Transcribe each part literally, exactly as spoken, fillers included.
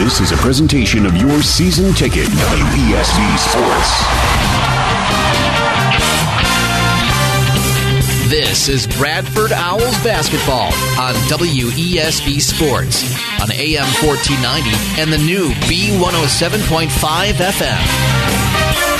This is a presentation of your season ticket, W E S B Sports. This is Bradford Owls basketball on W E S B Sports on A M fourteen ninety and the new B one oh seven point five F M.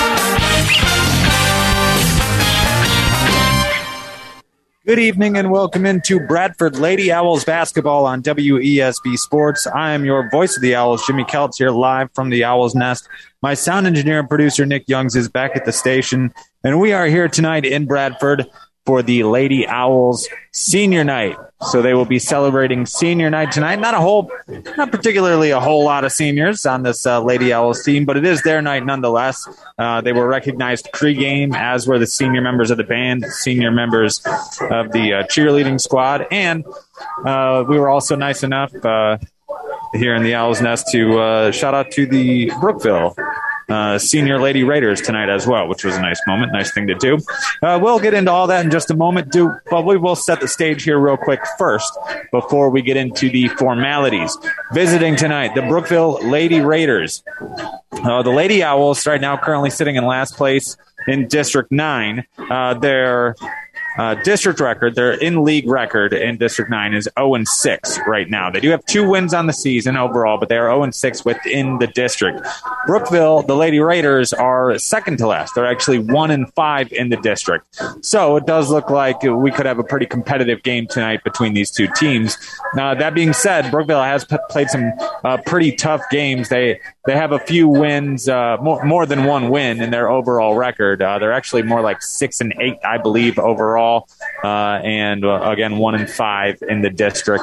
Good evening and welcome into Bradford Lady Owls basketball on W E S B Sports. I am your voice of the Owls, Jimmy Keltz, here live from the Owls Nest. My sound engineer and producer, Nick Youngs, is back at the station, and we are here tonight in Bradford for the Lady Owls Senior Night. So they will be celebrating Senior Night tonight. Not a whole, not particularly a whole lot of seniors on this uh, Lady Owls team, but it is their night nonetheless. Uh, they were recognized pregame, as were the senior members of the band, senior members of the uh, cheerleading squad, and uh, we were also nice enough uh, here in the Owls Nest to uh, shout out to the Brookville Uh, senior Lady Raiders tonight as well, which was a nice moment, nice thing to do. Uh, we'll get into all that in just a moment, do, but we will set the stage here real quick first before we get into the formalities. Visiting tonight, the Brookville Lady Raiders. Uh, the Lady Owls right now currently sitting in last place in District nine. Uh, they're Uh, district record, their in-league record in District nine is oh and six right now. They do have two wins on the season overall, but they are oh and six within the district. Brookville, the Lady Raiders, are second to last. They're actually one and five in the district. So it does look like we could have a pretty competitive game tonight between these two teams. Now, that being said, Brookville has p- played some uh, pretty tough games. They they have a few wins, uh, more, more than one win in their overall record. Uh, they're actually more like six and eight, I believe, overall. Uh, and uh, again, one and five in the district.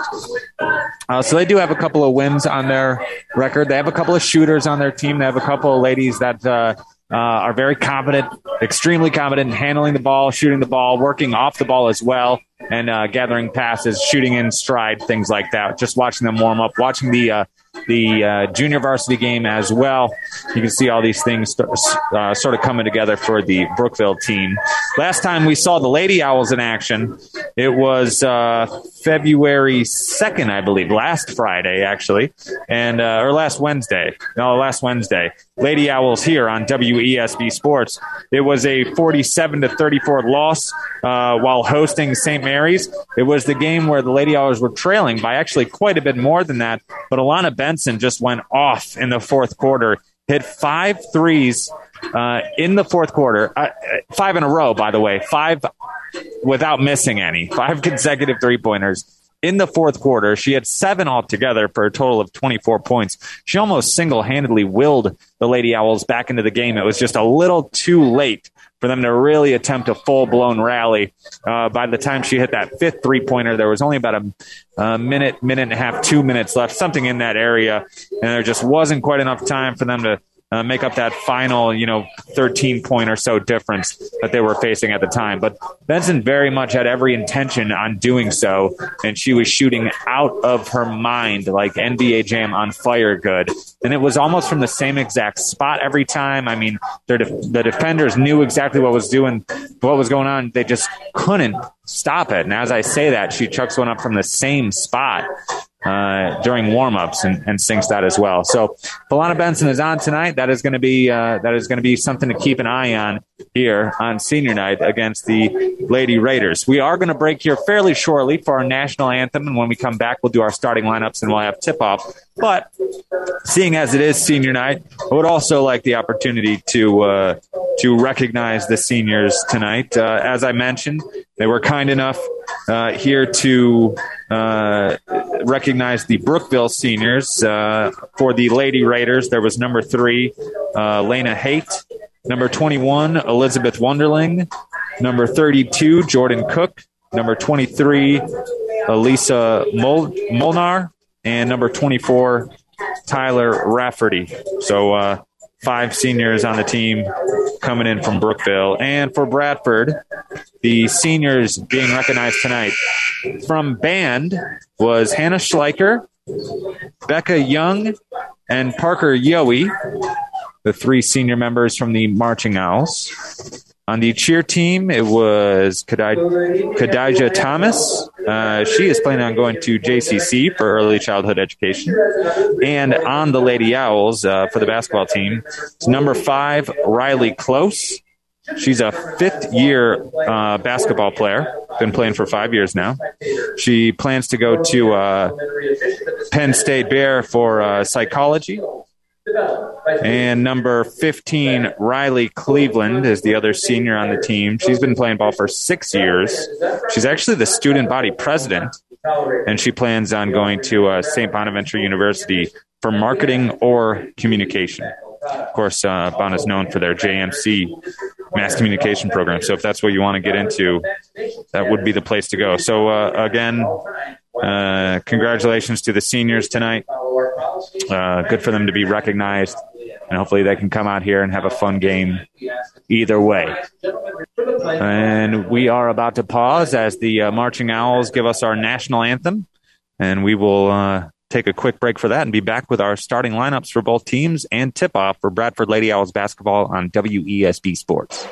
Uh, so they do have a couple of wins on their record. They have a couple of shooters on their team. They have a couple of ladies that uh, uh, are very competent, extremely competent in handling the ball, shooting the ball, working off the ball as well, and uh, gathering passes, shooting in stride, things like that. Just watching them warm up, watching the uh, the uh, junior varsity game as well. You can see all these things uh, sort of coming together for the Brookville team. Last time we saw the Lady Owls in action, it was uh, February second, I believe, last Friday, actually, and uh, or last Wednesday. No, last Wednesday. Lady Owls here on W E S B Sports. It was a forty-seven to thirty-four loss uh, while hosting Saint Mary's. It was the game where the Lady Owls were trailing by actually quite a bit more than that, but Alana Benson just went off in the fourth quarter, hit five threes uh, in the fourth quarter, uh, five in a row, by the way, five without missing any, five consecutive three-pointers in the fourth quarter. She had seven altogether for a total of twenty-four points. She almost single-handedly willed the Lady Owls back into the game. It was just a little too late for them to really attempt a full-blown rally. Uh, by the time she hit that fifth three-pointer, there was only about a, a minute, minute and a half, two minutes left, something in that area, and there just wasn't quite enough time for them to Uh, make up that final, you know, thirteen point or so difference that they were facing at the time. But Benson very much had every intention on doing so, and she was shooting out of her mind like N B A Jam on fire good. And it was almost from the same exact spot every time. I mean, def- the defenders knew exactly what was doing, what was going on. They just couldn't stop it. And as I say that, she chucks one up from the same spot Uh, during warm-ups and, and sinks that as well. So Alana Benson is on tonight. That is going to be uh, that is going to be something to keep an eye on here on Senior Night against the Lady Raiders. We are going to break here fairly shortly for our national anthem, and when we come back, we'll do our starting lineups and we'll have tip-off. But seeing as it is Senior Night, I would also like the opportunity to uh, to recognize the seniors tonight. Uh, as I mentioned, they were kind enough uh, here to uh, recognize the Brookville seniors. Uh, for the Lady Raiders, there was number three, uh, Lena Haight, number twenty-one, Elizabeth Wonderling, number thirty-two, Jordan Cook, number twenty-three, Elisa Mol- Molnar, and number twenty-four, Tyler Rafferty. So uh, five seniors on the team coming in from Brookville. And for Bradford, the seniors being recognized tonight from band was Hannah Schleicher, Becca Young, and Parker Yowie, the three senior members from the Marching Owls. On the cheer team, it was Kadij- Kadijah Thomas. Uh, she is planning on going to J C C for early childhood education. And on the Lady Owls, uh, for the basketball team, it's number five, Riley Close. She's a fifth-year uh, basketball player, been playing for five years now. She plans to go to uh, Penn State Bear for uh, psychology. And number fifteen, Riley Cleveland, is the other senior on the team. She's been playing ball for six years. She's actually the student body president, and she plans on going to uh, Saint Bonaventure University for marketing or communication. Of course, uh, Bon is known for their J M C mass communication program. So if that's what you want to get into, that would be the place to go. So uh, again, uh, congratulations to the seniors tonight. Uh, good for them to be recognized, and hopefully they can come out here and have a fun game either way. And we are about to pause as the uh, Marching Owls give us our national anthem, and we will uh, take a quick break for that and be back with our starting lineups for both teams and tip-off for Bradford Lady Owls basketball on W E S B Sports.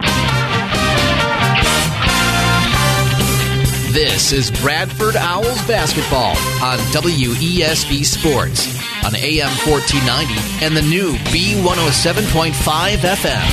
This is Bradford Owls basketball on W E S B Sports on A M fourteen ninety and the new B one oh seven point five F M.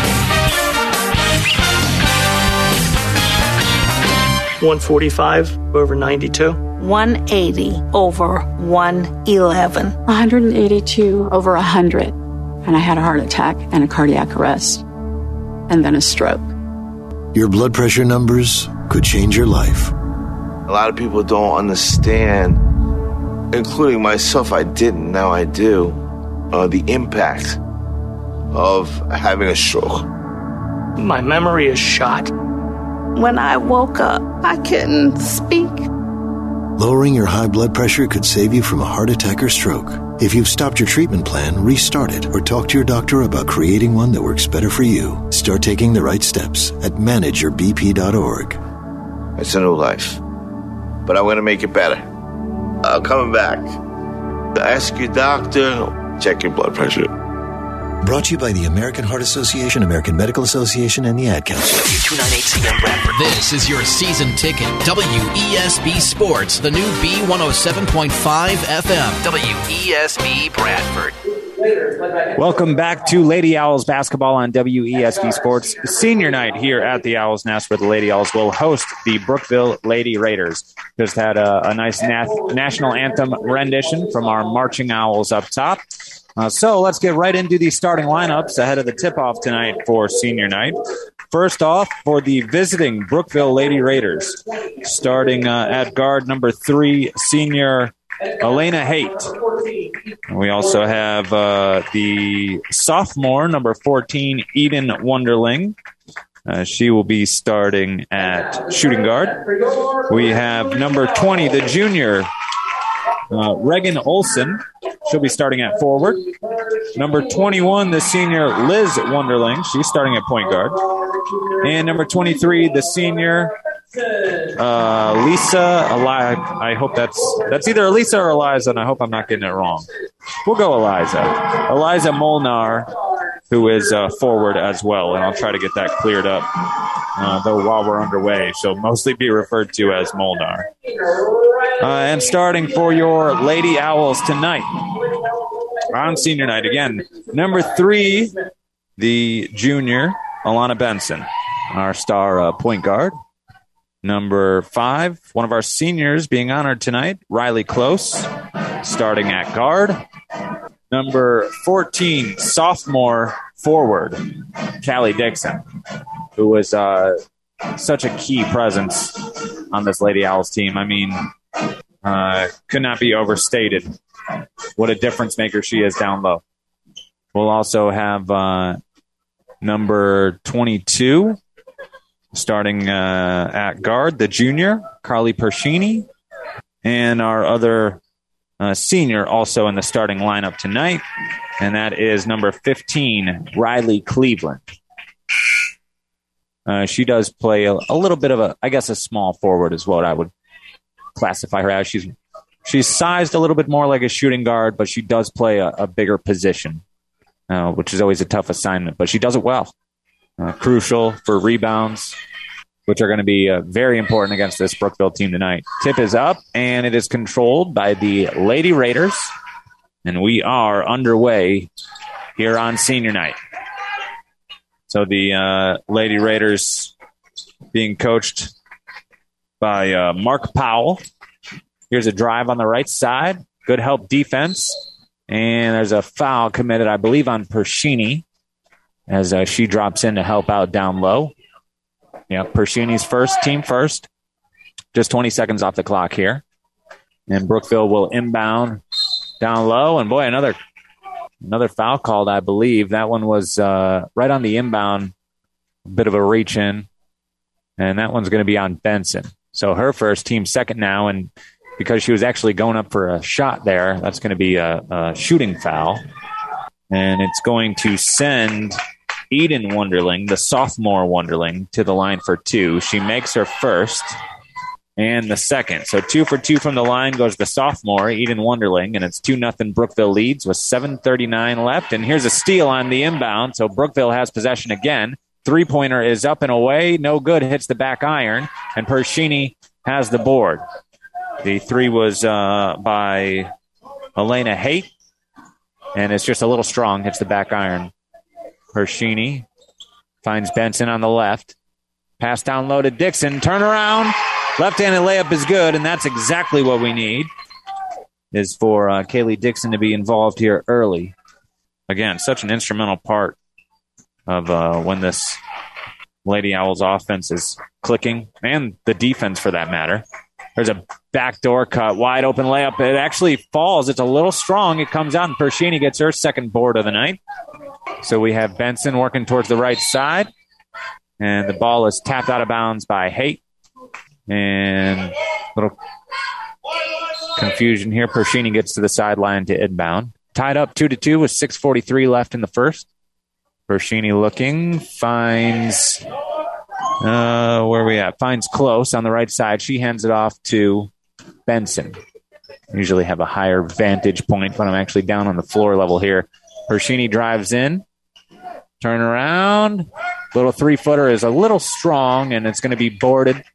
one forty-five over ninety-two. one eighty over one eleven. one hundred eighty-two over one hundred. And I had a heart attack and a cardiac arrest. And then a stroke. Your blood pressure numbers could change your life. A lot of people don't understand, including myself, I didn't, now I do, uh, the impact of having a stroke. My memory is shot. When I woke up, I couldn't speak. Lowering your high blood pressure could save you from a heart attack or stroke. If you've stopped your treatment plan, restart it or talk to your doctor about creating one that works better for you. Start taking the right steps at manage your b p dot org. It's a new life, but I'm going to make it better. I'm coming back. Ask your doctor, check your blood pressure. Brought to you by the American Heart Association, American Medical Association, and the Ad Council. W two ninety-eight C M Bradford. This is your season ticket. W E S B Sports, the new B one oh seven point five F M. W E S B Bradford. Welcome back to Lady Owls basketball on W E S B Sports. Senior night here at the Owls Nest, where the Lady Owls will host the Brookville Lady Raiders. Just had a, a nice na- national anthem rendition from our Marching Owls up top. Uh, so let's get right into the starting lineups ahead of the tip-off tonight for senior night. First off, for the visiting Brookville Lady Raiders, starting uh, at guard number three, senior Elena Haight. We also have uh, the sophomore, number fourteen, Eden Wonderling. Uh, she will be starting at shooting guard. We have number twenty, the junior, uh, Regan Olson. She'll be starting at forward. Number twenty-one, the senior Liz Wonderling. She's starting at point guard. And number twenty-three, the senior uh, Lisa. Eli- I hope that's that's either Elisa or Eliza, and I hope I'm not getting it wrong. We'll go Eliza. Eliza Molnar, who is uh, forward as well, and I'll try to get that cleared up. Uh, though while we're underway, she'll mostly be referred to as Molnar. Uh, and starting for your Lady Owls tonight on senior night, again, number three, the junior Alana Benson, our star uh, point guard. Number five, one of our seniors being honored tonight, Riley Close, starting at guard. Number fourteen, sophomore forward, Callie Dixon, who was uh, such a key presence on this Lady Owls team. I mean, uh, could not be overstated what a difference maker she is down low. We'll also have uh, number twenty-two, starting uh, at guard, the junior, Carly Pershini, and our other uh, senior also in the starting lineup tonight, and that is number fifteen, Riley Cleveland. Uh, she does play a, a little bit of a, I guess, a small forward is what I would classify her as. She's she's sized a little bit more like a shooting guard, but she does play a, a bigger position, uh, which is always a tough assignment, but she does it well. uh, crucial for rebounds, which are going to be uh, very important against this Brookville team tonight. Tip is up, and it is controlled by the Lady Raiders, and we are underway here on senior night. So the uh, Lady Raiders being coached by uh, Mark Powell. Here's a drive on the right side. Good help defense. And there's a foul committed, I believe, on Pershini as uh, she drops in to help out down low. Yeah, Pershini's first, team first. Just twenty seconds off the clock here. And Brookville will inbound down low. And, boy, another another foul called, I believe. That one was uh, right on the inbound, a bit of a reach in. And that one's going to be on Benson. So her first, team second now. And because she was actually going up for a shot there, that's going to be a, a shooting foul. And it's going to send Eden Wonderling, the sophomore Wonderling, to the line for two. She makes her first and the second. So two for two from the line goes the sophomore, Eden Wonderling, and it's two nothing Brookville leads with seven thirty-nine left. And here's a steal on the inbound, so Brookville has possession again. Three-pointer is up and away. No good, hits the back iron, and Pershini has the board. The three was uh, by Elena Haight, and it's just a little strong, hits the back iron. Pershini finds Benson on the left. Pass down low to Dixon. Turn around. Left-handed layup is good, and that's exactly what we need, is for uh, Kaylee Dixon to be involved here early. Again, such an instrumental part of uh, when this Lady Owls offense is clicking, and the defense for that matter. There's a backdoor cut, wide open layup. It actually falls. It's a little strong. It comes out, and Pershini gets her second board of the night. So we have Benson working towards the right side, and the ball is tapped out of bounds by Haight. And a little confusion here. Pershini gets to the sideline to inbound. Tied up two to two with six forty-three left in the first. Pershini looking, finds, uh, where are we at? Finds Close on the right side. She hands it off to Benson. Usually have a higher vantage point, but I'm actually down on the floor level here. Pershini drives in. Turn around. Little three-footer is a little strong, and it's going to be boarded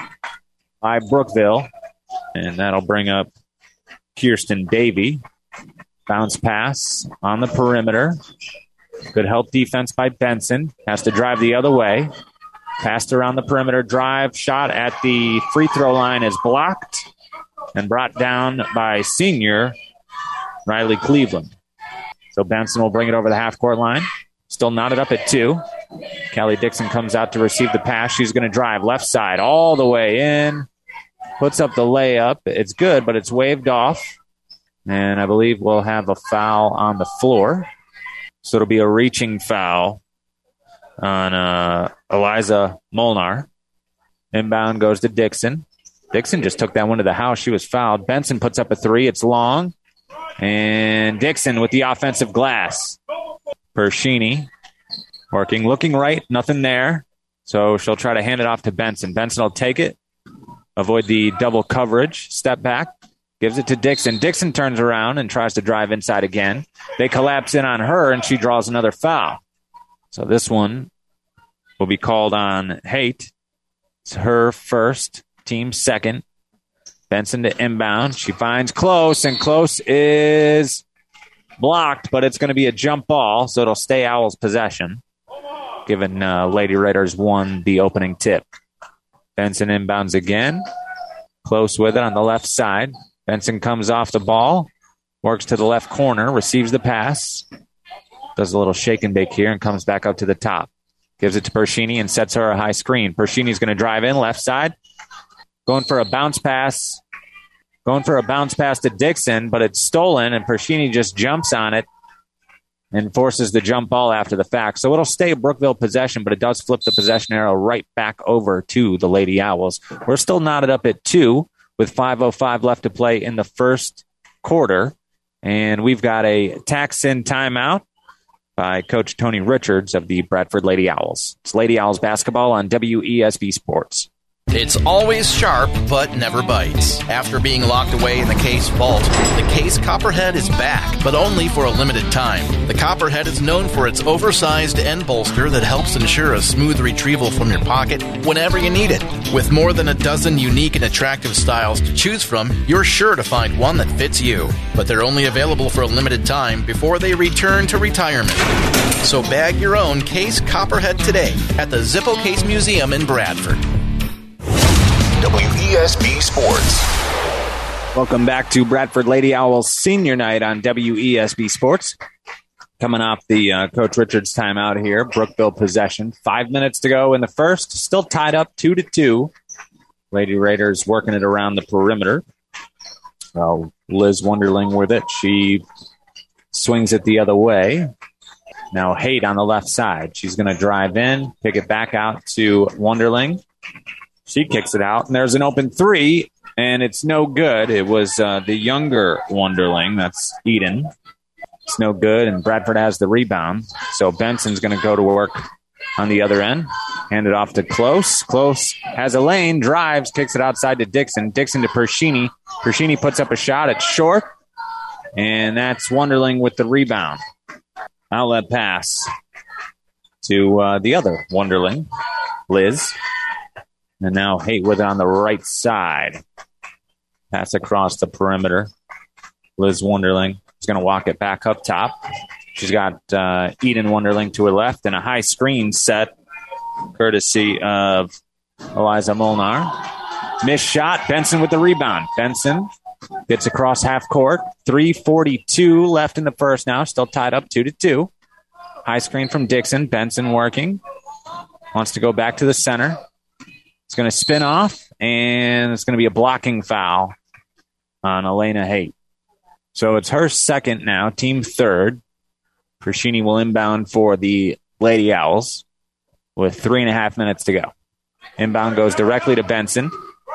by Brookville. And that'll bring up Kirsten Davey. Bounce pass on the perimeter. Good help defense by Benson. Has to drive the other way. Passed around the perimeter. Drive. Shot at the free throw line is blocked and brought down by senior Riley Cleveland. So Benson will bring it over the half-court line. Still knotted up at two. Callie Dixon comes out to receive the pass. She's going to drive left side all the way in. Puts up the layup. It's good, but it's waved off. And I believe we'll have a foul on the floor. So it'll be a reaching foul on uh, Eliza Molnar. Inbound goes to Dixon. Dixon just took that one to the house. She was fouled. Benson puts up a three. It's long. And Dixon with the offensive glass. Pershini working, looking right. Nothing there. So she'll try to hand it off to Benson. Benson will take it. Avoid the double coverage. Step back. Gives it to Dixon. Dixon turns around and tries to drive inside again. They collapse in on her, and she draws another foul. So this one will be called on Haight. It's her first, team second. Benson to inbound. She finds Close, and Close is blocked, but it's going to be a jump ball, so it'll stay Owls' possession, given uh, Lady Raiders won the opening tip. Benson inbounds again. Close with it on the left side. Benson comes off the ball, works to the left corner, receives the pass, does a little shake and bake here, and comes back up to the top. Gives it to Pershini and sets her a high screen. Pershini's going to drive in left side. Going for a bounce pass. Going for a bounce pass to Dixon, but it's stolen, and Pershini just jumps on it and forces the jump ball after the fact. So it'll stay Brookville possession, but it does flip the possession arrow right back over to the Lady Owls. We're still knotted up at two with five oh five left to play in the first quarter. And we've got a tax-in timeout by Coach Tony Richards of the Bradford Lady Owls. It's Lady Owls basketball on W E S B Sports. It's always sharp, but never bites. After being locked away in the Case vault, the Case Copperhead is back, but only for a limited time. The Copperhead is known for its oversized end bolster that helps ensure a smooth retrieval from your pocket whenever you need it. With more than a dozen unique and attractive styles to choose from, you're sure to find one that fits you. But they're only available for a limited time before they return to retirement. So bag your own Case Copperhead today at the Zippo Case Museum in Bradford. W E S B Sports. Welcome back to Bradford Lady Owls Senior Night on W E S B Sports. Coming off the uh, Coach Richards timeout here, Brookville possession. Five minutes to go in the first. Still tied up two to two. Lady Raiders working it around the perimeter. Well, Liz Wonderling with it. She swings it the other way. Now Haight on the left side. She's going to drive in, pick it back out to Wonderling. She kicks it out, and there's an open three, and it's no good. It was uh, the younger Wonderling. That's Eden. It's no good, and Bradford has the rebound. So Benson's going to go to work on the other end. Hand it off to Close. Close has a lane, drives, kicks it outside to Dixon. Dixon to Pershini. Pershini puts up a shot. It's short, and that's Wonderling with the rebound. Outlet pass to uh, the other Wonderling, Liz. And now Haight with it on the right side. Pass across the perimeter. Liz Wonderling is going to walk it back up top. She's got uh, Eden Wonderling to her left and a high screen set courtesy of Eliza Molnar. Missed shot. Benson with the rebound. Benson gets across half court. three forty-two left in the first now. Still tied up two to two. High screen from Dixon. Benson working. Wants to go back to the center. It's going to spin off, and it's going to be a blocking foul on Elena Haight. So it's her second now, team third. Pershini will inbound for the Lady Owls with three and a half minutes to go. Inbound goes directly to Benson.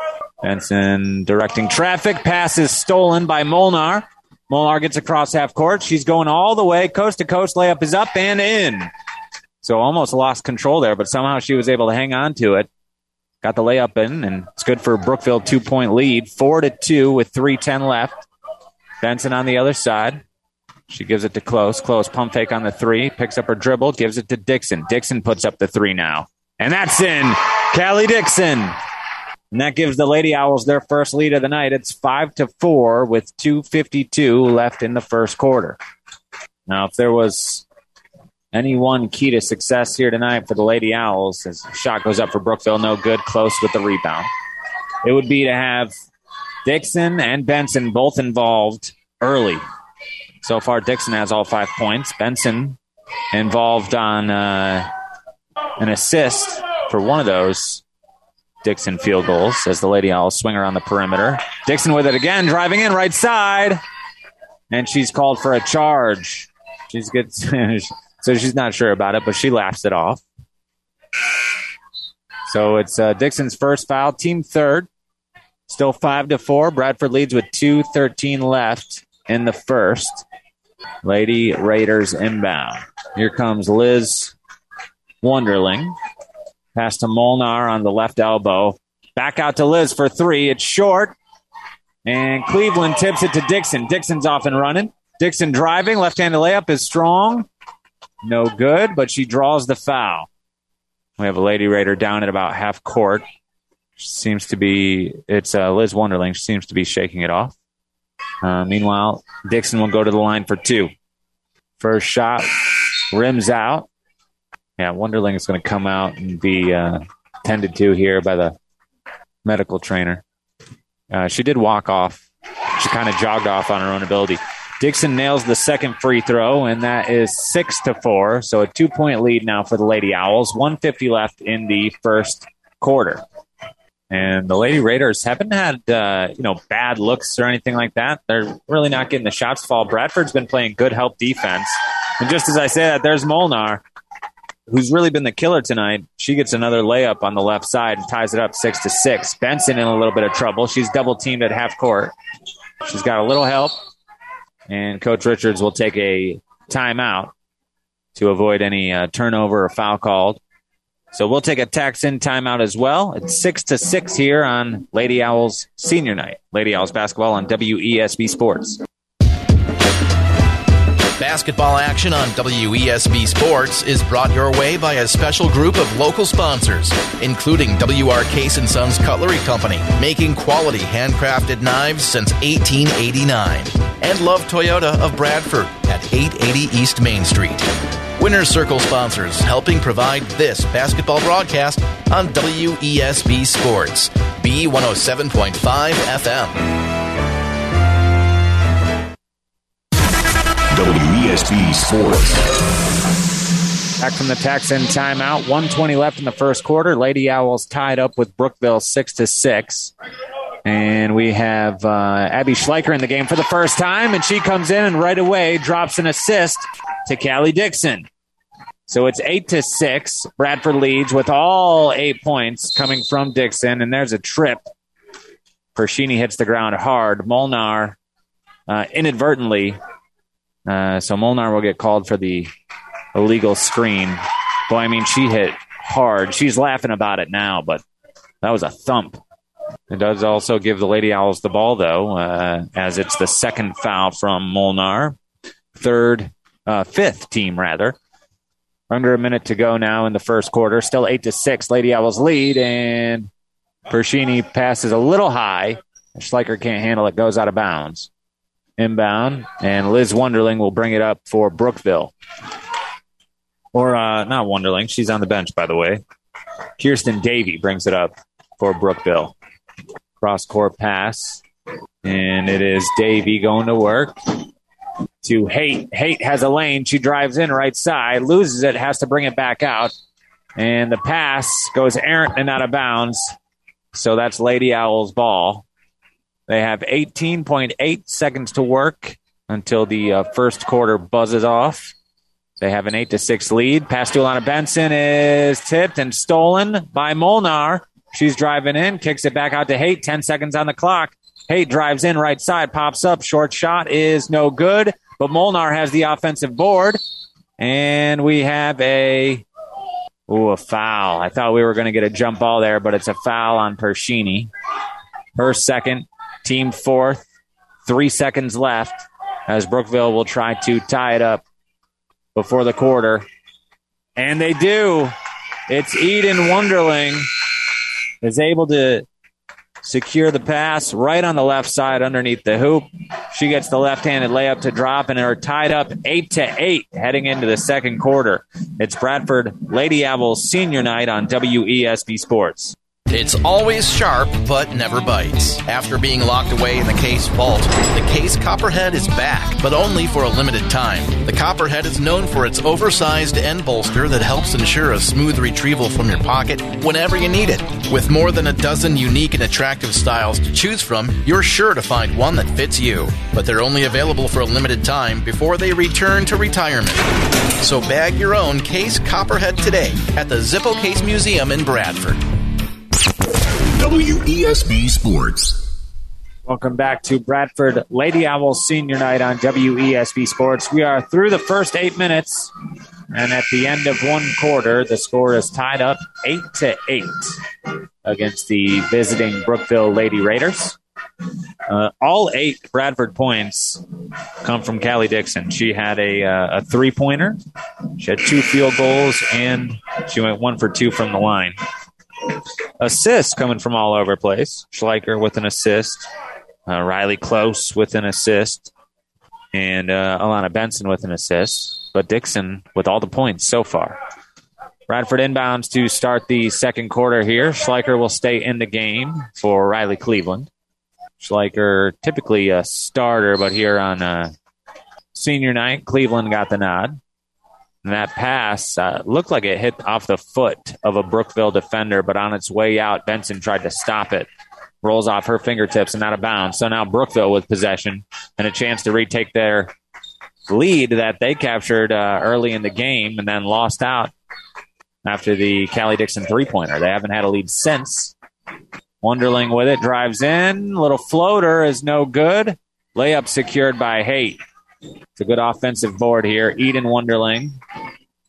Benson directing traffic. Pass is stolen by Molnar. Molnar gets across half court. She's going all the way. Coast to coast layup is up and in. So almost lost control there, but somehow she was able to hang on to it. Got the layup in, and it's good for Brookville, two-point lead. Four to two with three ten left. Benson on the other side. She gives it to Close. Close pump fake on the three. Picks up her dribble. Gives it to Dixon. Dixon puts up the three now. And that's in. Callie Dixon. And that gives the Lady Owls their first lead of the night. It's five to four with two fifty-two left in the first quarter. Now, if there was any one key to success here tonight for the Lady Owls, as the shot goes up for Brookville, no good, Close with the rebound, it would be to have Dixon and Benson both involved early. So far, Dixon has all five points. Benson involved on uh, an assist for one of those Dixon field goals as the Lady Owls swing around the perimeter. Dixon with it again, driving in right side, and she's called for a charge. She's good. So she's not sure about it, but she laughs it off. So it's uh, Dixon's first foul, team third. Still five to four. Bradford leads with two thirteen left in the first. Lady Raiders inbound. Here comes Liz Wonderling. Pass to Molnar on the left elbow. Back out to Liz for three. It's short. And Cleveland tips it to Dixon. Dixon's off and running. Dixon driving. Left-handed layup is strong. No good, but she draws the foul. We have a Lady Raider down at about half court. She seems to be, it's uh, Liz Wonderling. She seems to be shaking it off. Uh, meanwhile, Dixon will go to the line for two. First shot, rims out. Yeah, Wonderling is going to come out and be uh, tended to here by the medical trainer. Uh, she did walk off. She kind of jogged off on her own ability. Dixon nails the second free throw, and that is six to four. So a two-point lead now for the Lady Owls. one fifty left in the first quarter. And the Lady Raiders haven't had, uh, you know, bad looks or anything like that. They're really not getting the shots fall. Bradford's been playing good help defense. And just as I say that, there's Molnar, who's really been the killer tonight. She gets another layup on the left side and ties it up six to six. Benson in a little bit of trouble. She's double-teamed at half court. She's got a little help. And Coach Richards will take a timeout to avoid any uh, turnover or foul called. So we'll take a tax-in timeout as well. It's six to six here on Lady Owls Senior Night. Lady Owls basketball on W E S B Sports. Basketball action on W E S B Sports is brought your way by a special group of local sponsors, including W R Case and Sons Cutlery Company, making quality handcrafted knives since eighteen eighty-nine, and Love Toyota of Bradford at eight eighty East Main Street. Winner's Circle sponsors, helping provide this basketball broadcast on W E S B Sports, B one oh seven point five F M. W E S B Sports. Back from the tax-in timeout. one twenty left in the first quarter. Lady Owls tied up with Brookville six to six. And we have uh, Abby Schleicher in the game for the first time, and she comes in and right away drops an assist to Callie Dixon. So it's eight to six. Bradford leads with all eight points coming from Dixon, and there's a trip. Pershini hits the ground hard. Molnar uh, inadvertently. Uh, so Molnar will get called for the illegal screen. Boy, I mean, she hit hard. She's laughing about it now, but that was a thump. It does also give the Lady Owls the ball, though, uh, as it's the second foul from Molnar. Third, uh, fifth team, rather. Under a minute to go now in the first quarter. Still eight to six. Lady Owls lead, and Pershini passes a little high. Schleicher can't handle it, goes out of bounds. Inbound, and Liz Wonderling will bring it up for Brookville. Or, uh, not Wonderling. She's on the bench, by the way. Kirsten Davey brings it up for Brookville. Cross-court pass, and it is Davey going to work to Haight. Haight has a lane. She drives in right side, loses it, has to bring it back out, and the pass goes errant and out of bounds. So that's Lady Owls' ball. They have eighteen point eight seconds to work until the uh, first quarter buzzes off. They have an eight to six lead. Pass to Alana Benson is tipped and stolen by Molnar. She's driving in, kicks it back out to Haight. ten seconds on the clock. Haight drives in right side, pops up. Short shot is no good, but Molnar has the offensive board. And we have a, ooh, a foul. I thought we were going to get a jump ball there, but it's a foul on Pershini. Her second. Team fourth, three seconds left as Brookville will try to tie it up before the quarter. And they do. It's Eden Wonderling is able to secure the pass right on the left side underneath the hoop. She gets the left-handed layup to drop, and are tied up eight to eight heading into the second quarter. It's Bradford Lady Owls Senior Night on W E S B Sports. It's always sharp, but never bites. After being locked away in the Case vault, the Case Copperhead is back, but only for a limited time. The Copperhead is known for its oversized end bolster that helps ensure a smooth retrieval from your pocket whenever you need it. With more than a dozen unique and attractive styles to choose from, you're sure to find one that fits you. But they're only available for a limited time before they return to retirement. So bag your own Case Copperhead today at the Zippo Case Museum in Bradford. W E S B Sports. Welcome back to Bradford Lady Owls Senior Night on W E S B Sports. We are through the first eight minutes, and at the end of one quarter, the score is tied up eight to eight against the visiting Brookville Lady Raiders. Uh, all eight Bradford points come from Callie Dixon. She had a, uh, a three-pointer, she had two field goals, and she went one for two from the line. Assists coming from all over the place. Schleicher with an assist. Uh, Riley Close with an assist. And uh, Alana Benson with an assist. But Dixon with all the points so far. Bradford inbounds to start the second quarter here. Schleicher will stay in the game for Riley Cleveland. Schleicher typically a starter, but here on uh, senior night, Cleveland got the nod. And that pass uh, looked like it hit off the foot of a Brookville defender, but on its way out, Benson tried to stop it. Rolls off her fingertips and out of bounds. So now Brookville with possession and a chance to retake their lead that they captured uh, early in the game and then lost out after the Callie Dixon three-pointer. They haven't had a lead since. Wonderling with it, drives in. Little floater is no good. Layup secured by Haight. It's a good offensive board here. Eden Wonderling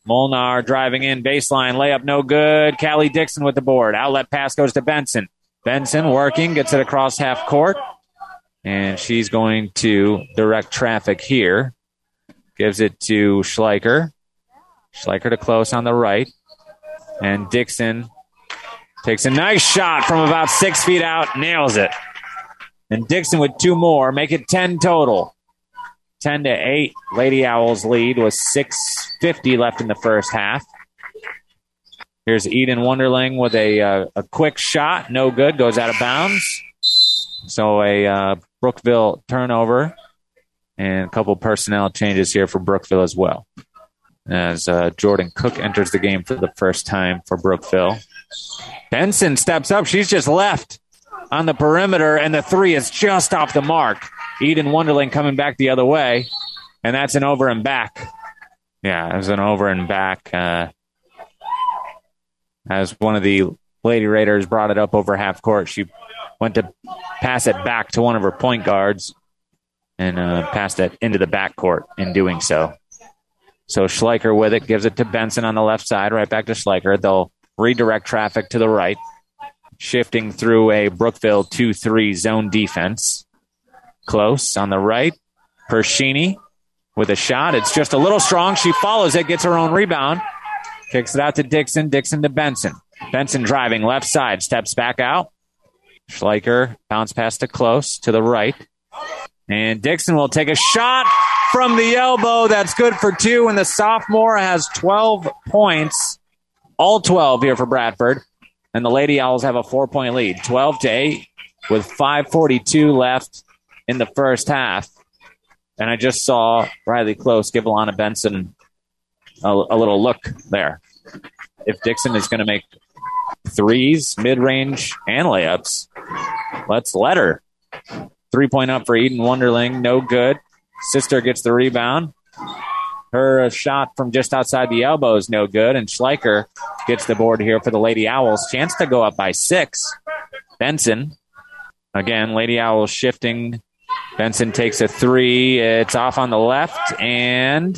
Molnar driving in, baseline, layup no good. Callie Dixon with the board. Outlet pass goes to Benson. Benson working, gets it across half court. And she's going to direct traffic here. Gives it to Schleicher. Schleicher to close on the right. And Dixon takes a nice shot from about six feet out, nails it. And Dixon with two more, make it ten total. ten to eight, Lady Owls lead with six fifty left in the first half. Here's Eden Wonderling with a uh, a quick shot, no good, goes out of bounds. So a uh, Brookville turnover and a couple personnel changes here for Brookville as well. As uh, Jordan Cook enters the game for the first time for Brookville. Benson steps up. She's just left on the perimeter, and the three is just off the mark. Eden Wonderling coming back the other way, and that's an over and back. Yeah, it was an over and back. Uh, as one of the Lady Raiders brought it up over half court, she went to pass it back to one of her point guards and uh, passed it into the backcourt in doing so. So Schleicher with it, gives it to Benson on the left side, right back to Schleicher. They'll redirect traffic to the right, shifting through a Brookville two three zone defense. Close on the right. Pershini with a shot. It's just a little strong. She follows it, gets her own rebound. Kicks it out to Dixon. Dixon to Benson. Benson driving left side, steps back out. Schleicher bounce pass to Close to the right. And Dixon will take a shot from the elbow. That's good for two, and the sophomore has twelve points. All twelve here for Bradford. And the Lady Owls have a four-point lead, twelve to eight, with five forty-two left in the first half. And I just saw Riley Close give Alana Benson a, a little look there. If Dixon is going to make threes, mid-range, and layups, let's let her. Three-point up for Eden Wonderling, no good. Sister gets the rebound. Her shot from just outside the elbow is no good, and Schleicher gets the board here for the Lady Owls. Chance to go up by six. Benson, again, Lady Owls shifting. Benson takes a three. It's off on the left, and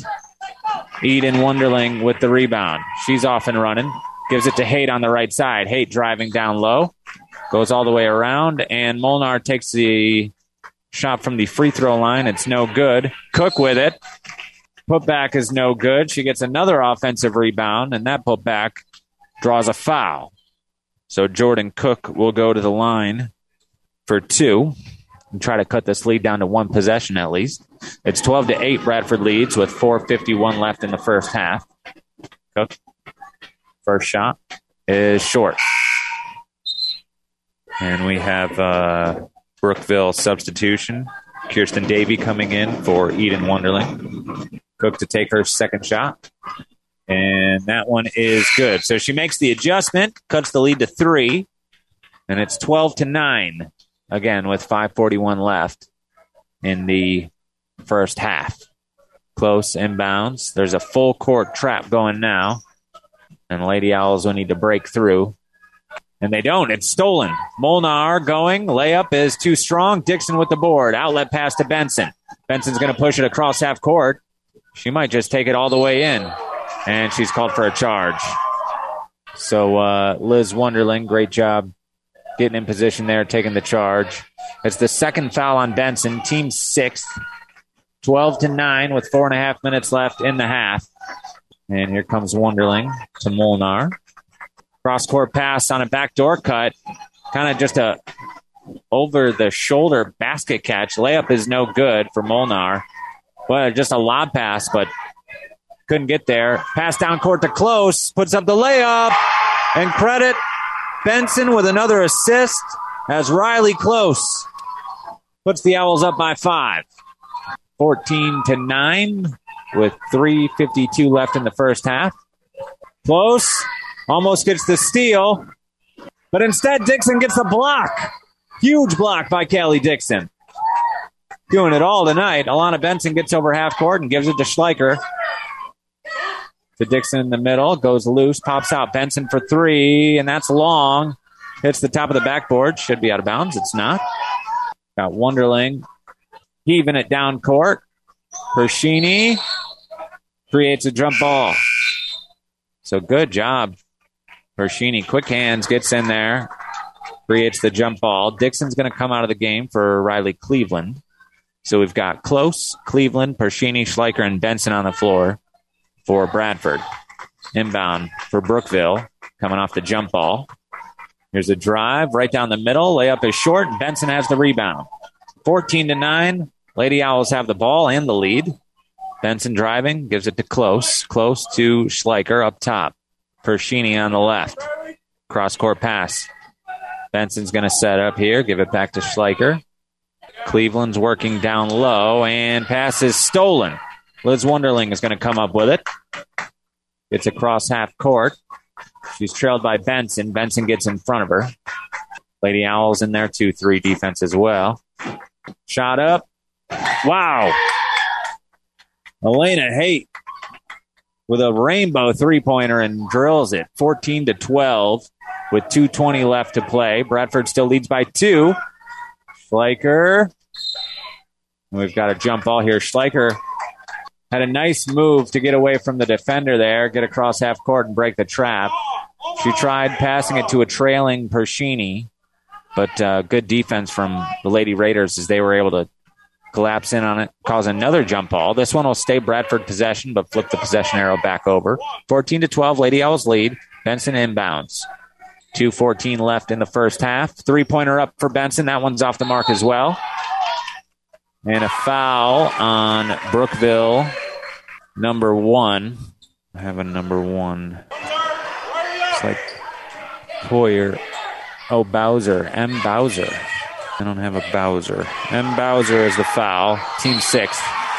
Eden Wonderling with the rebound. She's off and running. Gives it to Haight on the right side. Haight driving down low. Goes all the way around, and Molnar takes the shot from the free throw line. It's no good. Cook with it. Putback is no good. She gets another offensive rebound, and that putback draws a foul. So Jordan Cook will go to the line for two and try to cut this lead down to one possession at least. It's twelve to eight, Bradford leads with four fifty-one left in the first half. Cook, first shot is short. And we have uh, Brookville substitution. Kirsten Davey coming in for Eden Wonderling. Cook to take her second shot. And that one is good. So she makes the adjustment, cuts the lead to three, and it's twelve to nine, again, with five forty-one left in the first half. Close inbounds. There's a full court trap going now, and Lady Owls will need to break through. And they don't. It's stolen. Molnar going. Layup is too strong. Dixon with the board. Outlet pass to Benson. Benson's going to push it across half court. She might just take it all the way in. And she's called for a charge. So uh, Liz Wonderling, great job getting in position there, taking the charge. It's the second foul on Benson. Team sixth. twelve to nine with four and a half minutes left in the half. And here comes Wonderling to Molnar. Cross-court pass on a backdoor cut. Kind of just a over-the-shoulder basket catch. Layup is no good for Molnar. Well, just a lob pass, but couldn't get there. Pass down court to Close. Puts up the layup. And credit Benson with another assist as Riley Close puts the Owls up by five. fourteen to nine with three fifty-two left in the first half. Close. Almost gets the steal, but instead Dixon gets the block. Huge block by Callie Dixon. Doing it all tonight. Alana Benson gets over half court and gives it to Schleicher. To Dixon in the middle. Goes loose. Pops out. Benson for three, and that's long. Hits the top of the backboard. Should be out of bounds. It's not. Got Wonderling heaving it down court. Pershini creates a jump ball. So good job. Pershini, quick hands, gets in there, creates the jump ball. Dixon's going to come out of the game for Riley Cleveland. So we've got Close, Cleveland, Pershini, Schleicher, and Benson on the floor for Bradford. Inbound for Brookville, coming off the jump ball. Here's a drive right down the middle. Layup is short, and Benson has the rebound. fourteen to nine. Lady Owls have the ball and the lead. Benson driving, gives it to Close. Close to Schleicher up top. Pershini on the left. Cross-court pass. Benson's going to set up here, give it back to Schleicher. Cleveland's working down low, and pass is stolen. Liz Wunderling is going to come up with it. It's across half court. She's trailed by Benson. Benson gets in front of her. Lady Owls in there, two three defense as well. Shot up. Wow. Elena Haight with a rainbow three-pointer and drills it. fourteen to twelve with two twenty left to play. Bradford still leads by two. Schleicher. We've got a jump ball here. Schleicher had a nice move to get away from the defender there, get across half court and break the trap. She tried passing it to a trailing Pershini, but uh, good defense from the Lady Raiders as they were able to collapse in on it, cause another jump ball. This one will stay Bradford possession, but flip the possession arrow back over. fourteen to twelve, Lady Owls lead. Benson inbounds. two fourteen left in the first half. Three-pointer up for Benson. That one's off the mark as well. And a foul on Brookville, number one. I have a number one. It's like Poyer. Oh, Bowser. M. Bowser. I don't have a Bowser. M. Bowser is the foul. Team sixth.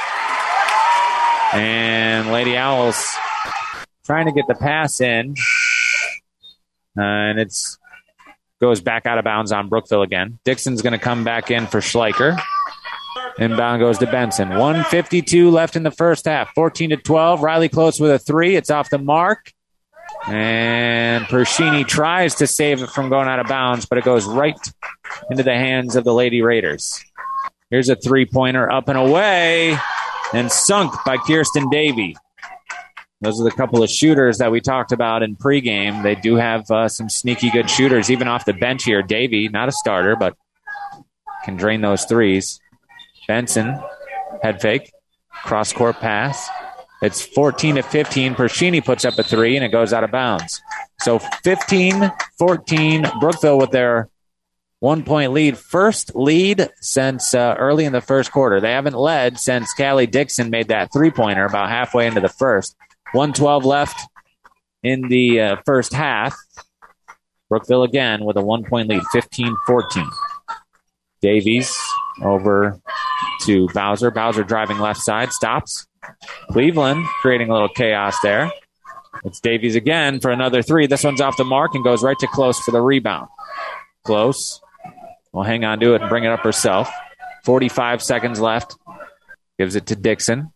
And Lady Owls trying to get the pass in. Uh, and it's goes back out of bounds on Brookville again. Dixon's going to come back in for Schleicher. Inbound goes to Benson. one fifty-two left in the first half. fourteen to twelve. Riley Close with a three. It's off the mark. And Pershini tries to save it from going out of bounds, but it goes right into the hands of the Lady Raiders. Here's a three-pointer up and away and sunk by Kirsten Davey. Those are the couple of shooters that we talked about in pregame. They do have uh, some sneaky good shooters, even off the bench here. Davey, not a starter, but can drain those threes. Benson, head fake, cross-court pass. It's fourteen to fifteen. Pershini puts up a three, and it goes out of bounds. So fifteen fourteen, Brookville with their one-point lead. First lead since uh, early in the first quarter. They haven't led since Callie Dixon made that three-pointer about halfway into the first. one twelve left in the uh, first half. Brookville again with a one-point lead, fifteen fourteen. Davies over to Bowser. Bowser driving left side, stops. Cleveland creating a little chaos there. It's Davies again for another three. This one's off the mark and goes right to Close for the rebound. Close will hang on to it and bring it up herself. forty-five seconds left. Gives it to Dixon.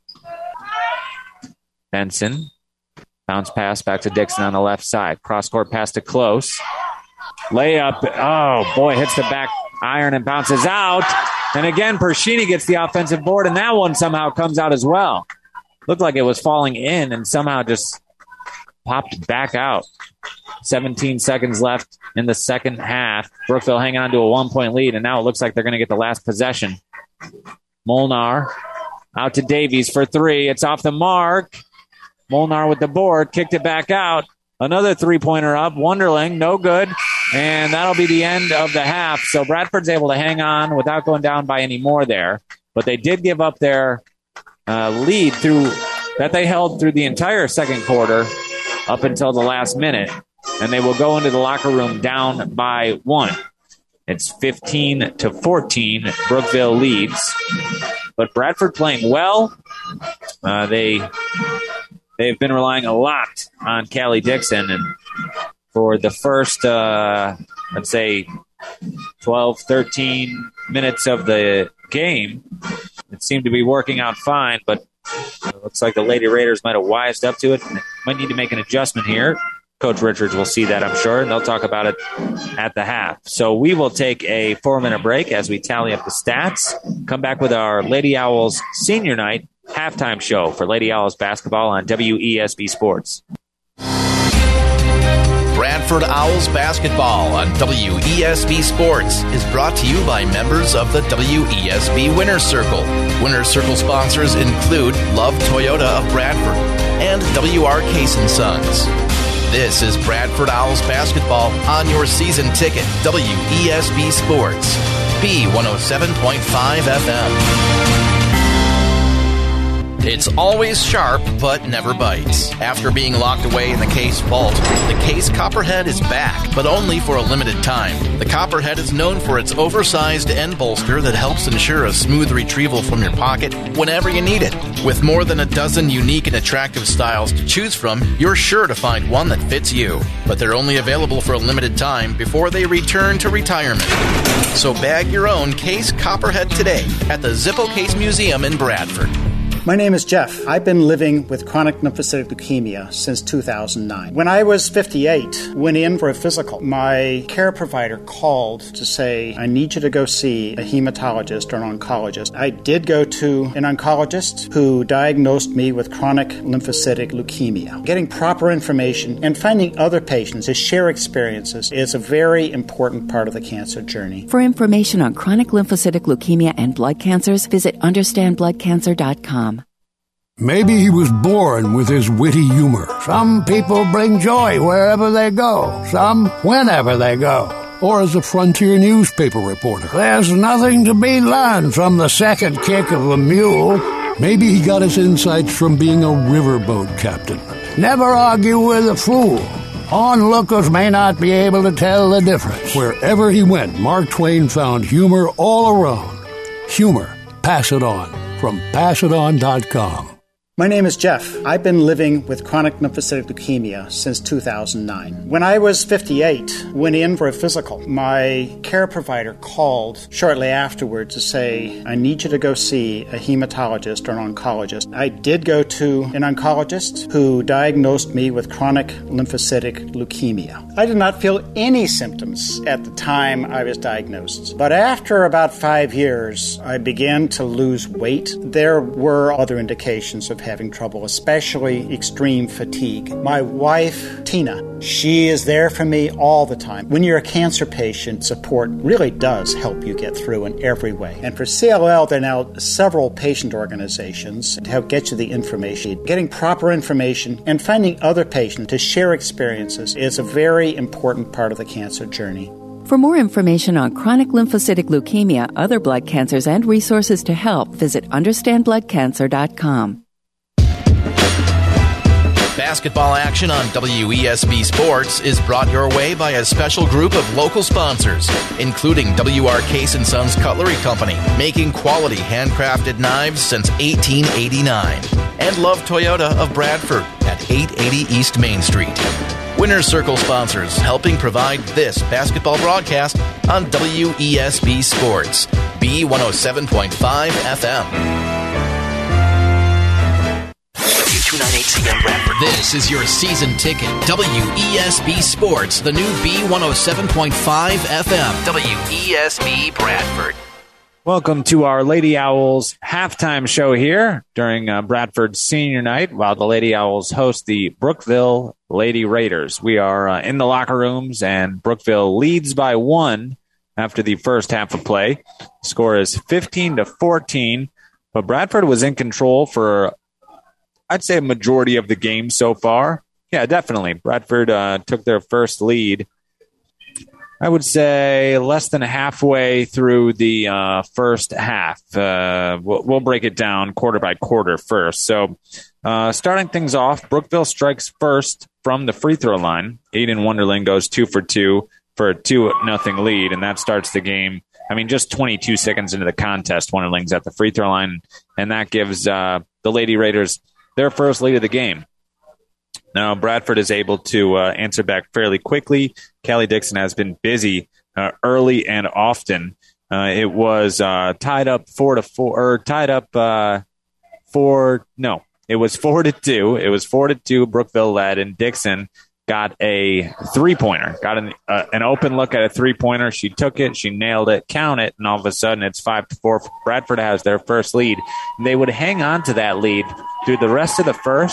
Benson. Bounce pass back to Dixon on the left side. Cross-court pass to Close. Layup. Oh, boy, hits the back iron and bounces out. And again, Pershini gets the offensive board, and that one somehow comes out as well. Looked like it was falling in and somehow just popped back out. seventeen seconds left in the second half. Brookville hanging on to a one-point lead, and now it looks like they're going to get the last possession. Molnar out to Davies for three. It's off the mark. Molnar with the board, kicked it back out. Another three-pointer up. Wunderling, no good. And that'll be the end of the half. So Bradford's able to hang on without going down by any more there. But they did give up their uh, lead through that they held through the entire second quarter up until the last minute. And they will go into the locker room down by one. It's fifteen to fourteen. Brookville leads. But Bradford playing well. Uh, they... They've been relying a lot on Callie Dixon, and for the first, uh, let's say, twelve, thirteen minutes of the game, it seemed to be working out fine, but it looks like the Lady Raiders might have wised up to it and might need to make an adjustment here. Coach Richards will see that, I'm sure, and they'll talk about it at the half. So we will take a four-minute break as we tally up the stats, come back with our Lady Owls senior night halftime show for Lady Owls basketball on W E S B Sports. Bradford Owls basketball on W E S B Sports is brought to you by members of the W E S B Winner's Circle. Winner's Circle sponsors include Love Toyota of Bradford and W R Case and Sons. This is Bradford Owls basketball on your season ticket, W E S B Sports, B one oh seven point five F M. It's always sharp, but never bites. After being locked away in the Case vault, the Case Copperhead is back, but only for a limited time. The Copperhead is known for its oversized end bolster that helps ensure a smooth retrieval from your pocket whenever you need it. With more than a dozen unique and attractive styles to choose from, you're sure to find one that fits you. But they're only available for a limited time before they return to retirement. So bag your own Case Copperhead today at the Zippo Case Museum in Bradford. My name is Jeff. I've been living with chronic lymphocytic leukemia since two thousand nine. When I was fifty-eight, went in for a physical. My care provider called to say, I need you to go see a hematologist or an oncologist. I did go to an oncologist who diagnosed me with chronic lymphocytic leukemia. Getting proper information and finding other patients to share experiences is a very important part of the cancer journey. For information on chronic lymphocytic leukemia and blood cancers, visit understand blood cancer dot com. Maybe he was born with his witty humor. Some people bring joy wherever they go, some whenever they go. Or as a frontier newspaper reporter. There's nothing to be learned from the second kick of a mule. Maybe he got his insights from being a riverboat captain. Never argue with a fool. Onlookers may not be able to tell the difference. Wherever he went, Mark Twain found humor all around. Humor. Pass it on. From pass it on dot com. My name is Jeff. I've been living with chronic lymphocytic leukemia since two thousand nine. When I was fifty-eight, went in for a physical. My care provider called shortly afterwards to say, I need you to go see a hematologist or an oncologist. I did go to an oncologist who diagnosed me with chronic lymphocytic leukemia. I did not feel any symptoms at the time I was diagnosed. But after about five years, I began to lose weight. There were other indications of having trouble, especially extreme fatigue. My wife, Tina, she is there for me all the time. When you're a cancer patient, support really does help you get through in every way. And for C L L, there are now several patient organizations to help get you the information. Getting proper information and finding other patients to share experiences is a very important part of the cancer journey. For more information on chronic lymphocytic leukemia, other blood cancers, and resources to help, visit understand blood cancer dot com. Basketball action on W E S B Sports is brought your way by a special group of local sponsors, including W R Case and Sons Cutlery Company, making quality handcrafted knives since eighteen eighty-nine, and Love Toyota of Bradford at eight eighty East Main Street. Winner's Circle sponsors, helping provide this basketball broadcast on W E S B Sports, B one oh seven point five F M. two ninety-eight C M Bradford. This is your season ticket. W E S B Sports, the new B one oh seven point five F M. W E S B Bradford. Welcome to our Lady Owls halftime show here during uh, Bradford's senior night while the Lady Owls host the Brookville Lady Raiders. We are uh, in the locker rooms, and Brookville leads by one after the first half of play. The score is fifteen to fourteen, but Bradford was in control for, I'd say, a majority of the game so far. Yeah, definitely. Bradford uh, took their first lead, I would say, less than halfway through the uh, first half. Uh, we'll, we'll break it down quarter by quarter first. So uh, starting things off, Brookville strikes first from the free throw line. Aiden Wonderling goes two for two for a two nothing lead, and that starts the game. I mean, just twenty-two seconds into the contest, Wonderling's at the free throw line, and that gives uh, the Lady Raiders their first lead of the game. Now, Bradford is able to uh, answer back fairly quickly. Callie Dixon has been busy uh, early and often. Uh, it was uh, tied up four to four, or tied up uh, four. No, it was four to two. It was four to two. Brookville led, and Dixon got a three-pointer. Got an uh, an open look at a three-pointer. She took it. She nailed it. Count it, and all of a sudden it's five to four. Bradford has their first lead. And they would hang on to that lead through the rest of the first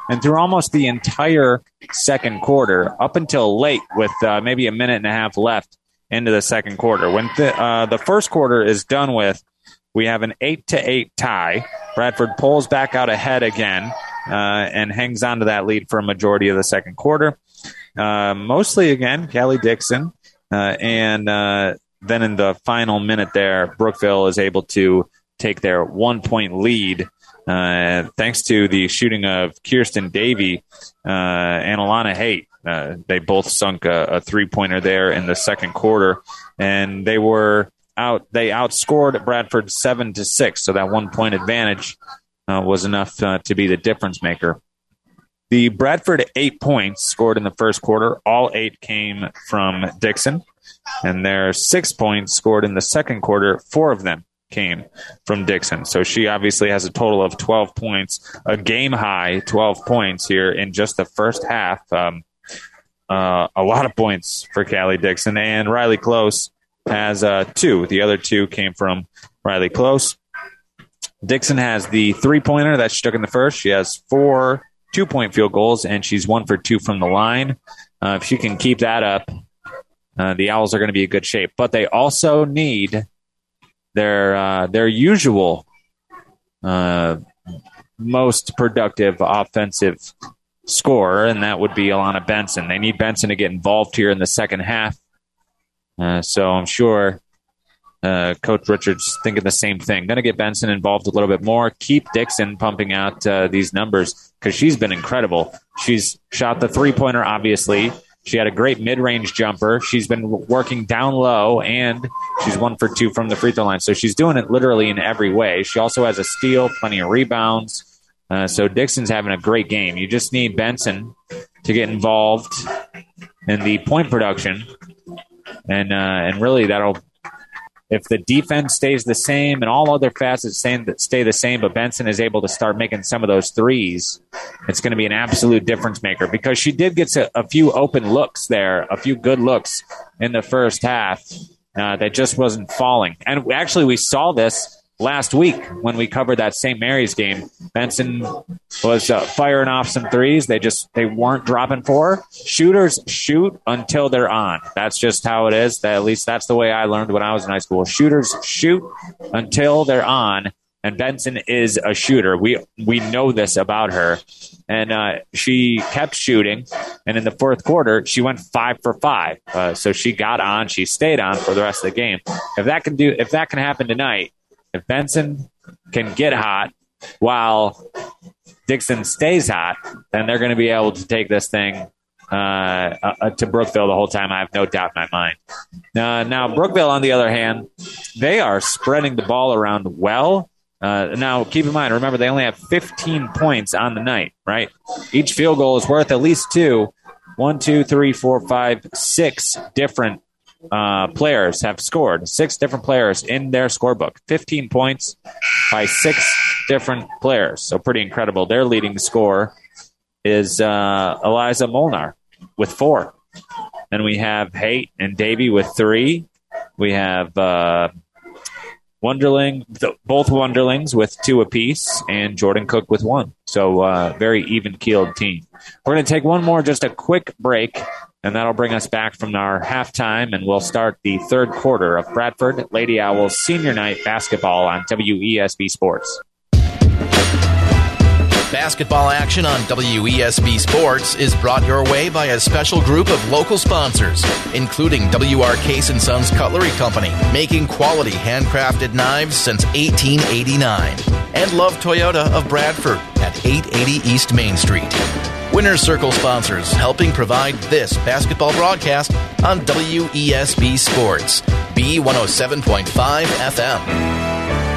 And through almost the entire second quarter, up until late with uh, maybe a minute and a half left into the second quarter. When the, uh, the first quarter is done with, we have an eight to eight tie. Bradford pulls back out ahead again uh, and hangs on to that lead for a majority of the second quarter. Uh, mostly, again, Callie Dixon. Uh, and uh, then in the final minute there, Brookville is able to take their one-point lead uh, thanks to the shooting of Kirsten Davey uh, and Alana Haight. Uh, they both sunk a, a three-pointer there in the second quarter, and they were out. They outscored Bradford seven to six, so that one-point advantage uh, was enough uh, to be the difference maker. The Bradford eight points scored in the first quarter. All eight came from Dixon, and their six points scored in the second quarter. Four of them came from Dixon. So she obviously has a total of twelve points, a game high twelve points here in just the first half. Um, uh, a lot of points for Callie Dixon, and Riley Close has uh, two. The other two came from Riley Close. Dixon has the three-pointer that she took in the first. She has four two-point field goals, and she's one for two from the line. Uh, if she can keep that up, uh, the Owls are going to be in good shape. But they also need their uh, their usual uh, most productive offensive scorer, and that would be Alana Benson. They need Benson to get involved here in the second half. Uh, so I'm sure uh, Coach Richards thinking the same thing. Going to get Benson involved a little bit more. Keep Dixon pumping out uh, these numbers because she's been incredible. She's shot the three-pointer, obviously. She had a great mid-range jumper. She's been working down low, and she's one for two from the free throw line. So she's doing it literally in every way. She also has a steal, plenty of rebounds. Uh, so Dixon's having a great game. You just need Benson to get involved in the point production. And uh, and really that'll, if the defense stays the same and all other facets stay, stay the same, but Benson is able to start making some of those threes, it's going to be an absolute difference maker because she did get a, a few open looks there, a few good looks in the first half uh, that just wasn't falling. And actually we saw this last week when we covered that Saint Mary's game. Benson was uh, firing off some threes. They just they weren't dropping for her. Shooters shoot until they're on. That's just how it is. That, at least that's the way I learned when I was in high school. Shooters shoot until they're on, and Benson is a shooter. We we know this about her. And uh, she kept shooting, and in the fourth quarter, she went five for five. Uh, so she got on. She stayed on for the rest of the game. If that can do, if that can happen tonight, if Benson can get hot while Dixon stays hot, then they're going to be able to take this thing uh, uh, to Brookville the whole time. I have no doubt in my mind. Uh, now, Brookville, on the other hand, they are spreading the ball around well. Uh, now, keep in mind, remember, they only have fifteen points on the night, right? Each field goal is worth at least two. One, two, three, four, five, six different Uh, players have scored. Six different players in their scorebook. fifteen points by six different players. So pretty incredible. Their leading scorer is uh, Eliza Molnar with four. Then we have Haight and Davey with three. We have uh, Wonderling, both Wonderlings with two apiece, and Jordan Cook with one. So uh, very even-keeled team. We're going to take one more, just a quick break, and that'll bring us back from our halftime, and we'll start the third quarter of Bradford Lady Owls Senior Night Basketball on W E S B Sports. Basketball action on W E S B Sports is brought your way by a special group of local sponsors, including W R Case and Sons Cutlery Company, making quality handcrafted knives since eighteen eighty-nine, and Love Toyota of Bradford at eight eighty East Main Street. Winner's Circle sponsors, helping provide this basketball broadcast on W E S B Sports, B one oh seven point five F M.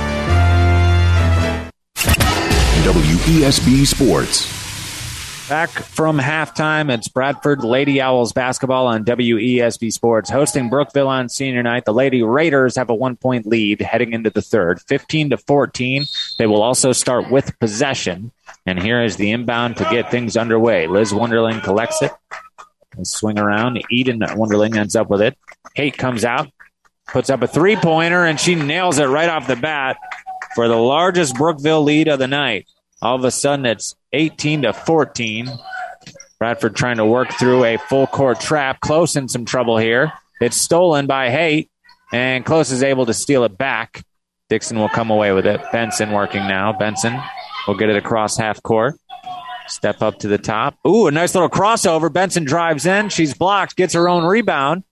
W E S B Sports. Back from halftime, it's Bradford Lady Owls basketball on W E S B Sports. Hosting Brookville on senior night, the Lady Raiders have a one-point lead heading into the third, fifteen to fourteen. They will also start with possession. And here is the inbound to get things underway. Liz Wonderling collects it. And swing around. Eden Wonderling ends up with it. Haight comes out, puts up a three-pointer, and she nails it right off the bat for the largest Brookville lead of the night. All of a sudden, it's eighteen to fourteen. Bradford trying to work through a full court trap. Close in some trouble here. It's stolen by Haight, and Close is able to steal it back. Dixon will come away with it. Benson working now. Benson will get it across half court. Step up to the top. Ooh, a nice little crossover. Benson drives in. She's blocked, gets her own rebound.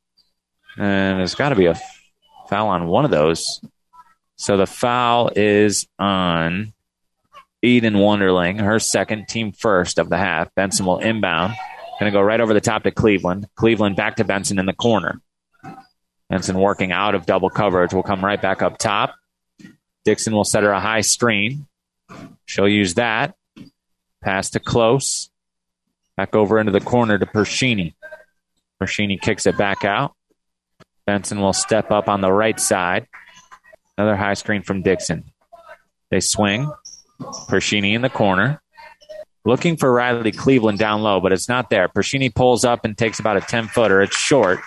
And there's got to be a foul on one of those. So the foul is on Eden Wonderling, her second, team first of the half. Benson will inbound. Going to go right over the top to Cleveland. Cleveland back to Benson in the corner. Benson working out of double coverage. Will come right back up top. Dixon will set her a high screen. She'll use that. Pass to Close. Back over into the corner to Pershini. Pershini kicks it back out. Benson will step up on the right side. Another high screen from Dixon. They swing. Pershini in the corner. Looking for Riley Cleveland down low, but it's not there. Pershini pulls up and takes about a ten-footer. It's short.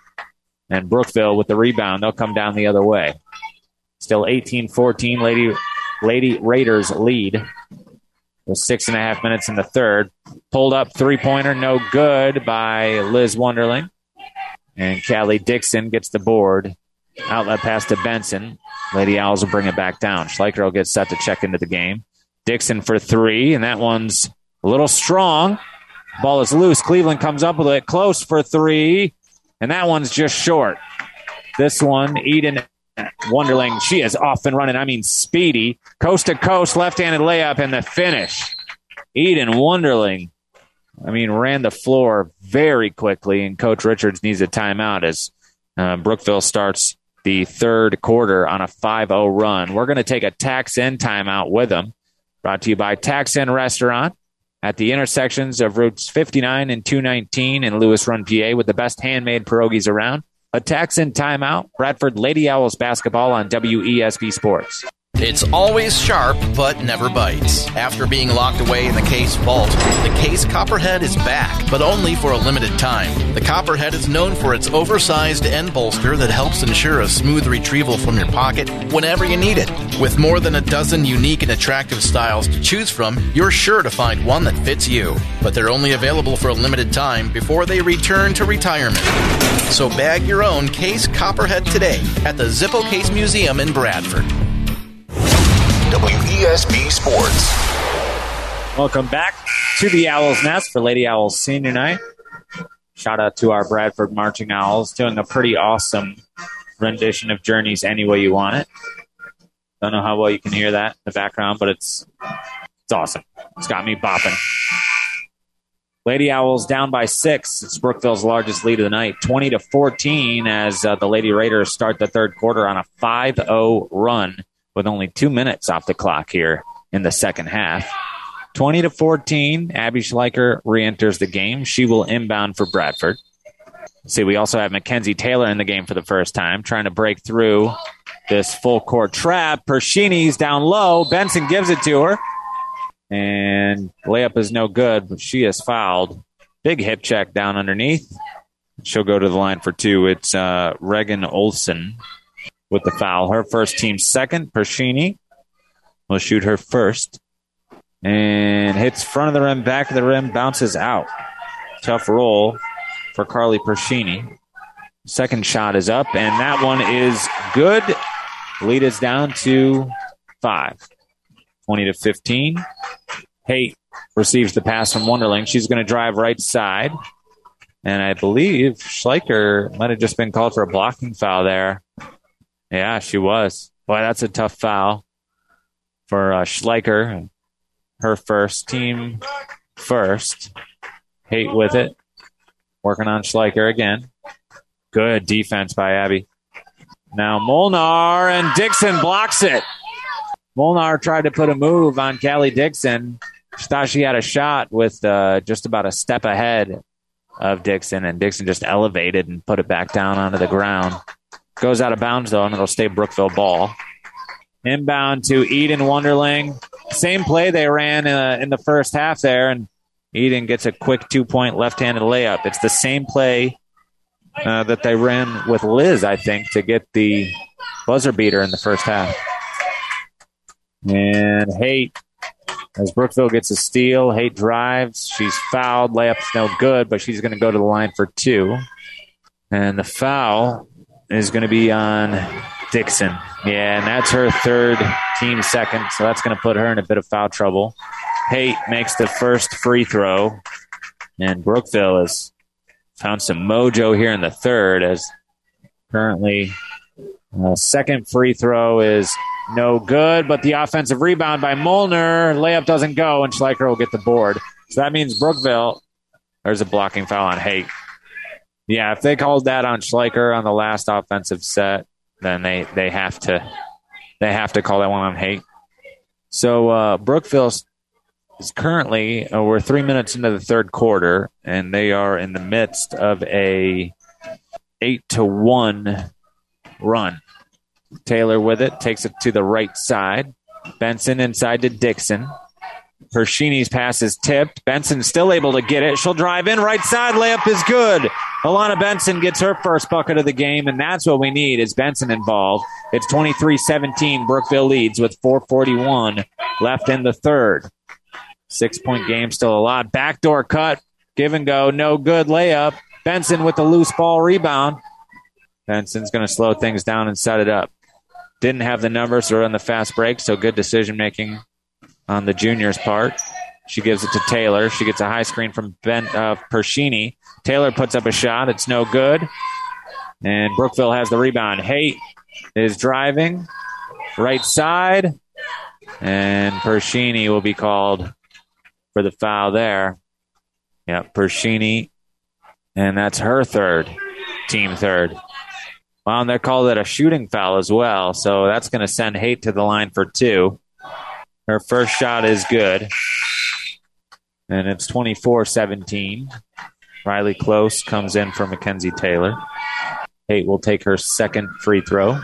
And Brookville with the rebound. They'll come down the other way. Still eighteen fourteen. Lady, Lady Raiders lead. With six and a half minutes in the third. Pulled up three-pointer. No good by Liz Wonderling. And Callie Dixon gets the board. Outlet pass to Benson. Lady Owls will bring it back down. Schleicher will get set to check into the game. Dixon for three, and that one's a little strong. Ball is loose. Cleveland comes up with it. Close for three, and that one's just short. This one, Eden Wonderling, she is off and running. I mean, speedy. Coast to coast, left-handed layup, and the finish. Eden Wonderling, I mean, ran the floor very quickly, and Coach Richards needs a timeout as uh, Brookville starts the third quarter on a five oh run. We're going to take a Tax-In timeout with them. Brought to you by Tax-In Restaurant at the intersections of routes fifty-nine and two nineteen in Lewis Run, P A, with the best handmade pierogies around. A Tax-In timeout. Bradford Lady Owls basketball on W E S B Sports. It's always sharp, but never bites. After being locked away in the Case vault, the Case Copperhead is back, but only for a limited time. The Copperhead is known for its oversized end bolster that helps ensure a smooth retrieval from your pocket whenever you need it. With more than a dozen unique and attractive styles to choose from, you're sure to find one that fits you. But they're only available for a limited time before they return to retirement. So bag your own Case Copperhead today at the Zippo Case Museum in Bradford. W E S B Sports. Welcome back to the Owl's Nest for Lady Owls Senior Night. Shout out to our Bradford Marching Owls doing a pretty awesome rendition of Journey's Any Way You Want It. Don't know how well you can hear that in the background, but it's it's awesome. It's got me bopping. Lady Owls down by six. It's Brookville's largest lead of the night, twenty to fourteen, as uh, the Lady Raiders start the third quarter on a five oh run with only two minutes off the clock here in the second half. twenty to fourteen, Abby Schleicher re-enters the game. She will inbound for Bradford. See, we also have Mackenzie Taylor in the game for the first time, trying to break through this full court trap. Pershini's down low. Benson gives it to her. And layup is no good, but she is fouled. Big hip check down underneath. She'll go to the line for two. It's uh, Reagan Olson with the foul. Her first, team second. Pershini will shoot her first. And hits front of the rim, back of the rim, bounces out. Tough roll for Carly Pershini. Second shot is up, and that one is good. Lead is down to five. twenty to fifteen. Haight receives the pass from Wonderling. She's going to drive right side. And I believe Schleicher might have just been called for a blocking foul there. Yeah, she was. Boy, that's a tough foul for uh, Schleicher. Her first, team first. Haight with it. Working on Schleicher again. Good defense by Abby. Now Molnar, and Dixon blocks it. Molnar tried to put a move on Callie Dixon. She thought she had a shot with uh, just about a step ahead of Dixon, and Dixon just elevated and put it back down onto the ground. Goes out of bounds, though, and it'll stay Brookville ball. Inbound to Eden Wonderling. Same play they ran uh, in the first half there, and Eden gets a quick two-point left-handed layup. It's the same play uh, that they ran with Liz, I think, to get the buzzer beater in the first half. And Haight As Brookville gets a steal, Haight drives. She's fouled. Layup's no good, but she's going to go to the line for two. And the foul is going to be on Dixon. Yeah, and that's her third, team second, so that's going to put her in a bit of foul trouble. Haight makes the first free throw, and Brookville has found some mojo here in the third, as currently the second free throw is no good, but the offensive rebound by Molnar. Layup doesn't go, and Schleicher will get the board. So that means Brookville, there's a blocking foul on Haight. Yeah, if they called that on Schleicher on the last offensive set, then they, they have to they have to call that one on Haight. So uh, Brookville is currently, uh, we're three minutes into the third quarter, and they are in the midst of a eight to one run. Taylor with it, takes it to the right side. Benson inside to Dixon. Pershini's pass is tipped. Benson still able to get it. She'll drive in. Right side layup is good. Alana Benson gets her first bucket of the game, and that's what we need is Benson involved. It's twenty-three seventeen. Brookville leads with four forty-one left in the third. Six-point game, still a lot. Backdoor cut. Give and go. No good layup. Benson with the loose ball rebound. Benson's going to slow things down and set it up. Didn't have the numbers or on the fast break, so good decision-making on the junior's part. She gives it to Taylor. She gets a high screen from Ben uh, Pershini. Taylor puts up a shot. It's no good. And Brookville has the rebound. Haight is driving. Right side. And Pershini will be called for the foul there. Yeah, Pershini. And that's her third. Team third. Well, and they're called it a shooting foul as well. So that's going to send Haight to the line for two. Her first shot is good. And it's twenty-four seventeen. Riley Close comes in for Mackenzie Taylor. Haight will take her second free throw.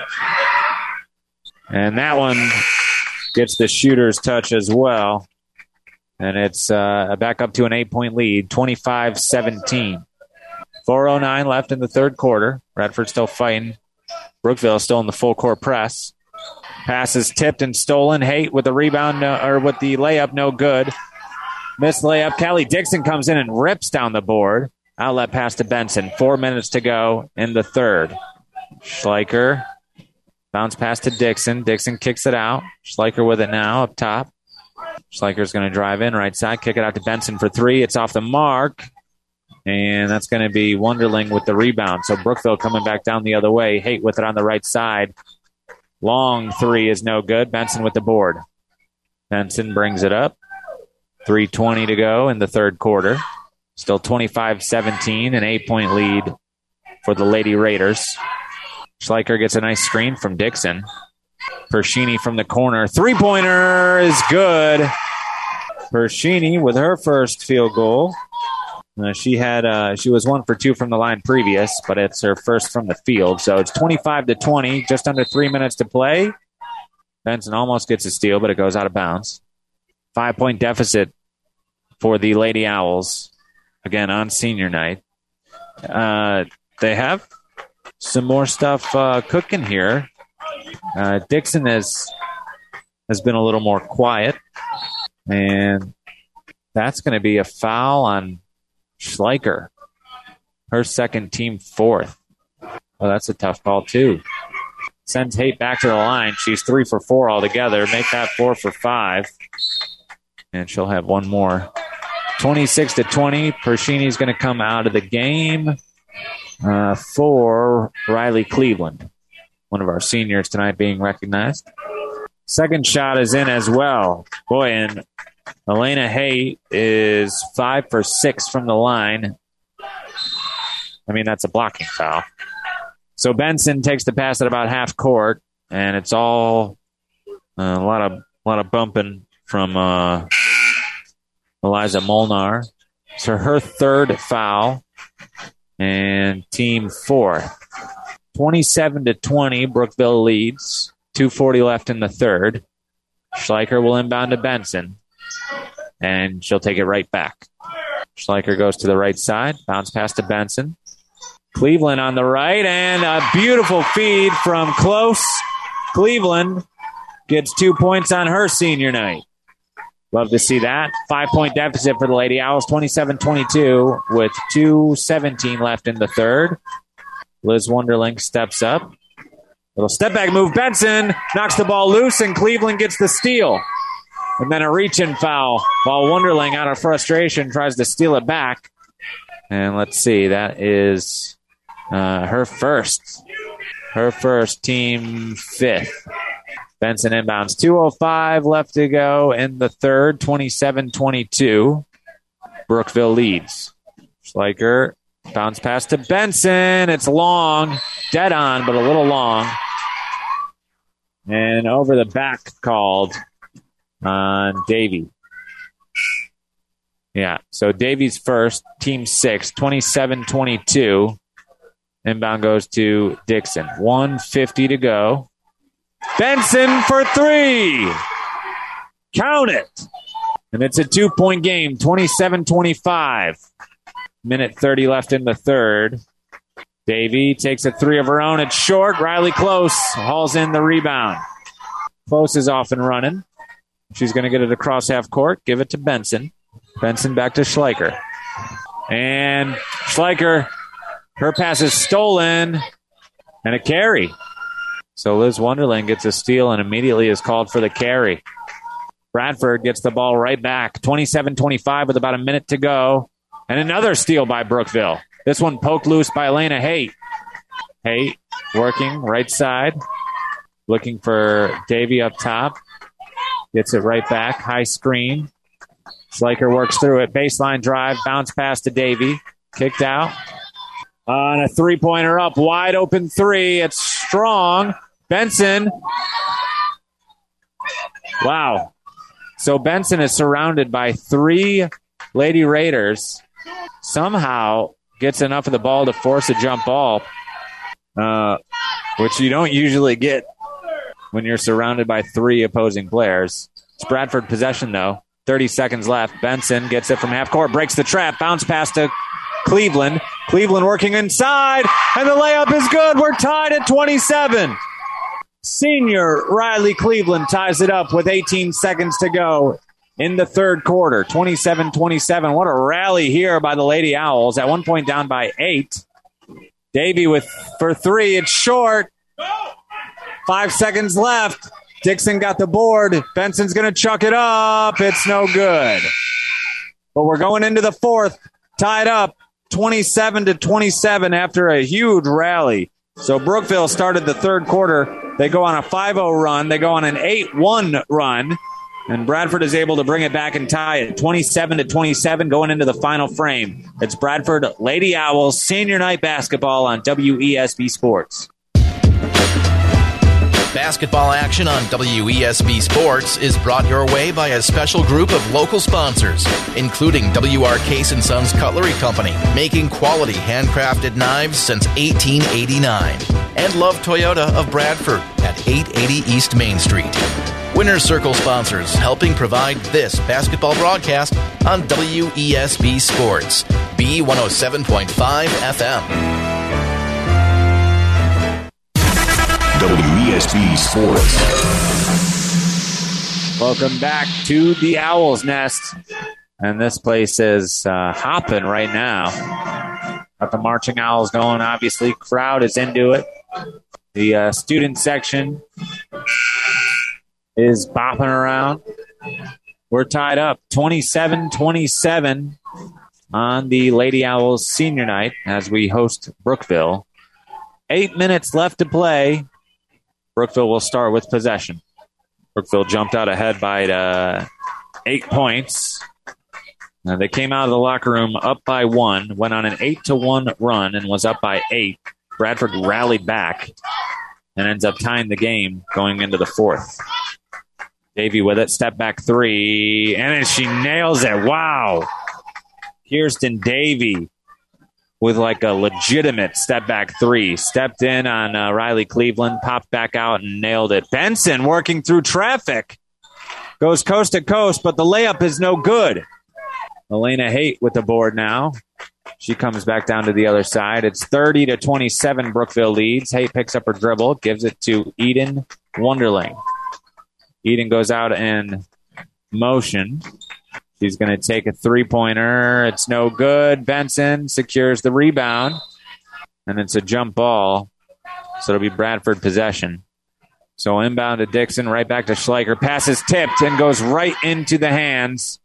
And that one gets the shooter's touch as well. And it's uh, back up to an eight-point lead, twenty-five seventeen. four oh nine left in the third quarter. Radford still fighting. Brookville still in the full court press. Pass is tipped and stolen. Haight with the rebound, no, or with the layup, no good. Missed layup. Callie Dixon comes in and rips down the board. Outlet pass to Benson. Four minutes to go in the third. Schleicher. Bounce pass to Dixon. Dixon kicks it out. Schleicher with it now up top. Schleicher's going to drive in right side. Kick it out to Benson for three. It's off the mark. And that's going to be Wunderling with the rebound. So Brookville coming back down the other way. Haight with it on the right side. Long three is no good. Benson with the board. Benson brings it up. three twenty to go in the third quarter. Still twenty-five seventeen, an eight-point lead for the Lady Raiders. Schleicher gets a nice screen from Dixon. Pershini from the corner. Three-pointer is good. Pershini with her first field goal. Uh, she had uh, she was one for two from the line previous, but it's her first from the field. So it's twenty-five to twenty, just under three minutes to play. Benson almost gets a steal, but it goes out of bounds. Five-point deficit for the Lady Owls, again on senior night. Uh, they have some more stuff uh, cooking here. Uh, Dixon has has been a little more quiet, and that's going to be a foul on Schleicher, her second, team fourth. Oh, that's a tough call, too. Sends Haight back to the line. She's three for four altogether. Make that four for five. And she'll have one more. twenty-six to twenty. Pershini's going to come out of the game uh, for Riley Cleveland, one of our seniors tonight being recognized. Second shot is in as well. Boy, and Elena Haight is five for six from the line. I mean, that's a blocking foul. So Benson takes the pass at about half court, and it's all uh, a lot of a lot of bumping from uh, Eliza Molnar. So her third foul, and team fourth. twenty-seven to twenty, Brookville leads. two forty left in the third. Schleicher will inbound to Benson, and she'll take it right back. Schleicher goes to the right side, bounce pass to Benson. Cleveland on the right, and a beautiful feed from Close. Cleveland gets two points on her senior night. Love to see that. Five-point deficit for the Lady Owls, twenty-seven twenty-two with two seventeen left in the third. Liz Wunderling steps up. Little step-back move. Benson knocks the ball loose, and Cleveland gets the steal. And then a reach-in foul while Wunderling, out of frustration, tries to steal it back. And let's see, that is uh, her first. Her first, team fifth. Benson inbounds. two oh five left to go in the third, twenty-seven twenty-two. Brookville leads. Schleicher, bounce pass to Benson. It's long, dead on, but a little long. And over the back called on Davy. Yeah, so Davies first, team six, twenty-seven twenty-two. Inbound goes to Dixon. one fifty to go. Benson for three. Count it. And it's a two-point game, twenty-seven twenty-five. Minute thirty left in the third. Davy takes a three of her own. It's short. Riley Close hauls in the rebound. Close is off and running. She's going to get it across half court. Give it to Benson. Benson back to Schleicher. And Schleicher, her pass is stolen. And a carry. So Liz Wunderling gets a steal and immediately is called for the carry. Bradford gets the ball right back. twenty-seven twenty-five with about a minute to go. And another steal by Brookville. This one poked loose by Elena Haight. Haight working right side. Looking for Davy up top. Gets it right back. High screen. Schleicher works through it. Baseline drive. Bounce pass to Davy. Kicked out. On a three-pointer up. Wide open three. It's strong. Benson. Wow. So Benson is surrounded by three Lady Raiders. Somehow gets enough of the ball to force a jump ball, uh, which you don't usually get when you're surrounded by three opposing players. It's Bradford possession, though. thirty seconds left. Benson gets it from half court, breaks the trap, bounce pass to Cleveland. Cleveland working inside, and the layup is good. We're tied at twenty-seven. Senior Riley Cleveland ties it up with eighteen seconds to go in the third quarter. twenty-seven twenty-seven. What a rally here by the Lady Owls. At one point down by eight. Davy with for three. It's short. Five seconds left. Dixon got the board. Benson's going to chuck it up. It's no good. But we're going into the fourth. Tied up twenty-seven to twenty-seven after a huge rally. So Brookville started the third quarter. They go on a five oh run. They go on an eight one run. And Bradford is able to bring it back and tie it. twenty-seven to twenty-seven going into the final frame. It's Bradford Lady Owls Senior Night Basketball on W E S B Sports. Basketball action on W E S B Sports is brought your way by a special group of local sponsors, including W R Case and Sons Cutlery Company, making quality handcrafted knives since eighteen eighty-nine, and Love Toyota of Bradford at eight eighty East Main Street. Winner's Circle sponsors helping provide this basketball broadcast on W E S B Sports, B one oh seven point five F M. W E S B Sports. Welcome back to the Owl's Nest. And this place is uh, hopping right now. Got the Marching Owls going, obviously. Crowd is into it. The uh, student section is bopping around. We're tied up twenty-seven twenty-seven on the Lady Owls senior night as we host Brookville. Eight minutes left to play. Brookville will start with possession. Brookville jumped out ahead by uh, eight points. Now they came out of the locker room up by one, went on an eight to one run and was up by eight. Bradford rallied back and ends up tying the game going into the fourth. Davy with it, step back three, and then she nails it. Wow. Kirsten Davy with like a legitimate step back three. Stepped in on uh, Riley Cleveland, popped back out and nailed it. Benson working through traffic. Goes coast to coast, but the layup is no good. Elena Haight with the board now. She comes back down to the other side. It's thirty to twenty-seven, Brookville leads. Haight picks up her dribble, gives it to Eden Wunderling. Eden goes out and motion. She's going to take a three-pointer. It's no good. Benson secures the rebound, and it's a jump ball, so it'll be Bradford possession. So inbound to Dixon, right back to Schleicher. Pass is tipped and goes right into the hands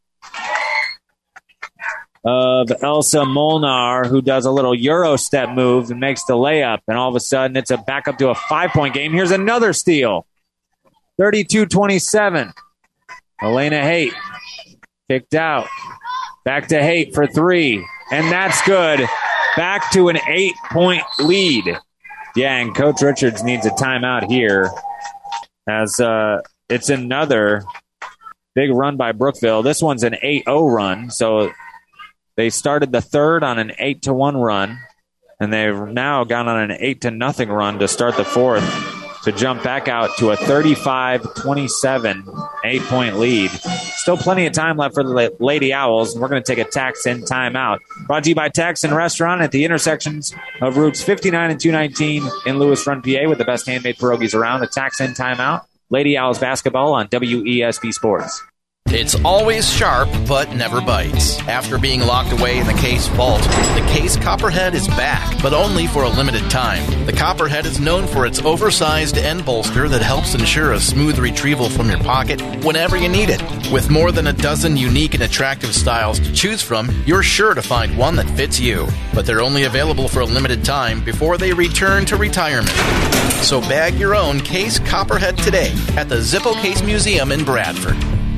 of Elsa Molnar, who does a little Euro step move and makes the layup. And all of a sudden, it's a back up to a five-point game. Here's another steal. thirty-two twenty-seven. Elena Haight kicked out. Back to Haight for three. And that's good. Back to an eight-point lead. Yeah, and Coach Richards needs a timeout here, as uh, it's another big run by Brookville. This one's an eight oh run, so they started the third on an eight to one run, and they've now gone on an eight to nothing run to start the fourth to jump back out to a thirty-five twenty-seven eight-point lead. Still plenty of time left for the Lady Owls, and we're going to take a Taxon timeout. Brought to you by Taxon Restaurant at the intersections of routes fifty-nine and two nineteen in Lewis Run, P A, with the best handmade pierogies around. The Taxon timeout. Lady Owls basketball on W E S B Sports. It's always sharp, but never bites. After being locked away in the Case vault, the Case Copperhead is back, but only for a limited time. The Copperhead is known for its oversized end bolster that helps ensure a smooth retrieval from your pocket whenever you need it. With more than a dozen unique and attractive styles to choose from, you're sure to find one that fits you. But they're only available for a limited time before they return to retirement. So bag your own Case Copperhead today at the Zippo Case Museum in Bradford.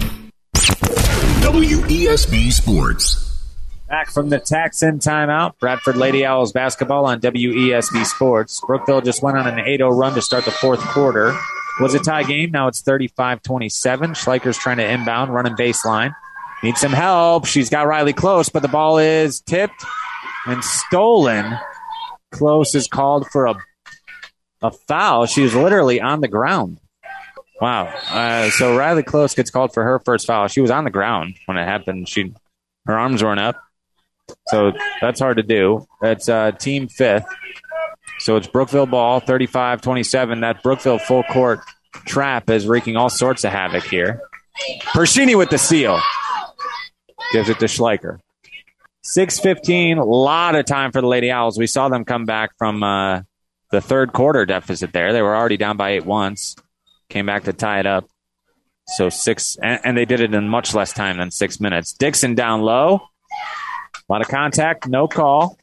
W E S B Sports. Back from the Taxon timeout. Bradford Lady Owls basketball on W E S B Sports. Brookville just went on an eight oh run to start the fourth quarter. It was a tie game. Now it's thirty-five twenty-seven. Schleicher's trying to inbound, running baseline. Needs some help. She's got Riley Close, but the ball is tipped and stolen. Close is called for a, a foul. She was literally on the ground. Wow. Uh, so Riley Close gets called for her first foul. She was on the ground when it happened. She, her arms weren't up. So that's hard to do. It's uh, team fifth. So it's Brookville ball, thirty-five twenty-seven. That Brookville full court trap is wreaking all sorts of havoc here. Pershini with the steal. Gives it to Schleicher. six fifteen, a lot of time for the Lady Owls. We saw them come back from uh, the third quarter deficit there. They were already down by eight once. Came back to tie it up. So six, and, and they did it in much less time than six minutes. Dixon down low. A lot of contact, no call.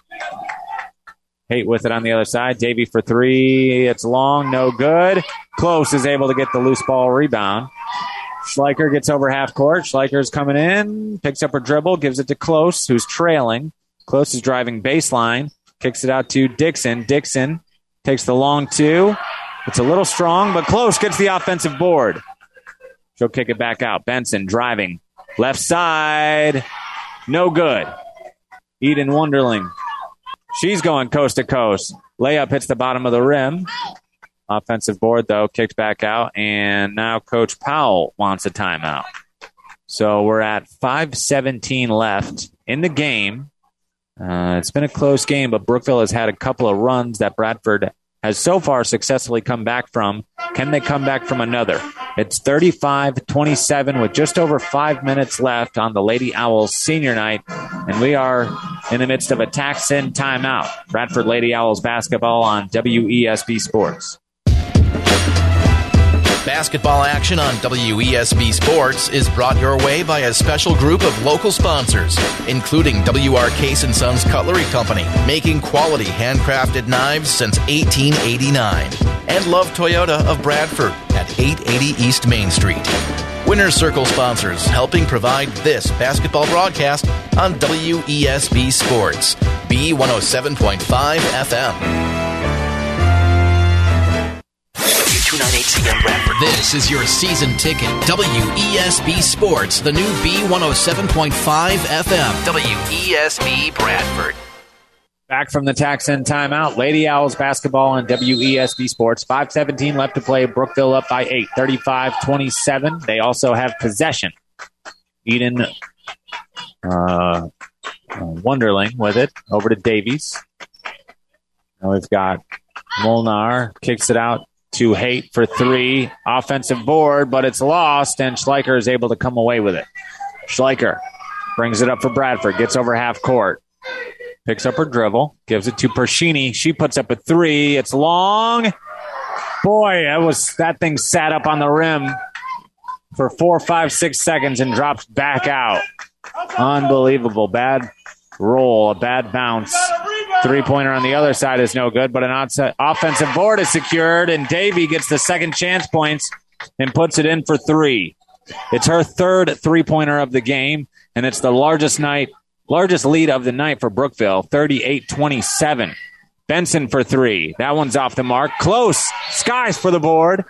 Haight with it on the other side. Davey for three. It's long, no good. Close is able to get the loose ball rebound. Schleicher gets over half court. Schleicher's coming in, picks up her dribble, gives it to Close, who's trailing. Close is driving baseline, kicks it out to Dixon. Dixon takes the long two. It's a little strong, but Close gets the offensive board. She'll kick it back out. Benson driving. Left side. No good. Eden Wunderling. She's going coast to coast. Layup hits the bottom of the rim. Offensive board, though, kicked back out. And now Coach Powell wants a timeout. So we're at five seventeen left in the game. Uh, it's been a close game, but Brookville has had a couple of runs that Bradford has so far successfully come back from. Can they come back from another? It's thirty-five twenty-seven with just over five minutes left on the Lady Owls senior night, and we are in the midst of a Taxon timeout. Bradford Lady Owls basketball on W E S B Sports. Basketball action on W E S B Sports is brought your way by a special group of local sponsors, including W R Case and Sons Cutlery Company, making quality handcrafted knives since eighteen eighty-nine, and Love Toyota of Bradford at eight eighty East Main Street. Winner's Circle sponsors helping provide this basketball broadcast on W E S B Sports, B one oh seven point five F M. two ninety-eight C M Bradford. This is your season ticket. W E S B Sports, the new B one oh seven point five F M. W E S B Bradford. Back from the Taxon timeout. Lady Owls basketball on W E S B Sports. five seventeen left to play. Brookville up by eight. thirty-five twenty-seven. They also have possession. Eden uh, Wunderling with it. Over to Davies. Now we've got Molnar. Kicks it out to Haight for three. Offensive board, but it's lost, and Schleicher is able to come away with it. Schleicher brings it up for Bradford, gets over half court. Picks up her dribble, gives it to Pershini. She puts up a three. It's long. Boy, that was that thing sat up on the rim for four, five, six seconds and drops back out. Unbelievable. Bad roll, a bad bounce. Three-pointer on the other side is no good, but an outside offensive board is secured, and Davy gets the second chance points and puts it in for three. It's her third three-pointer of the game, and it's the largest night, largest lead of the night for Brookville, thirty-eight twenty-seven. Benson for three. That one's off the mark. Close. Skies for the board.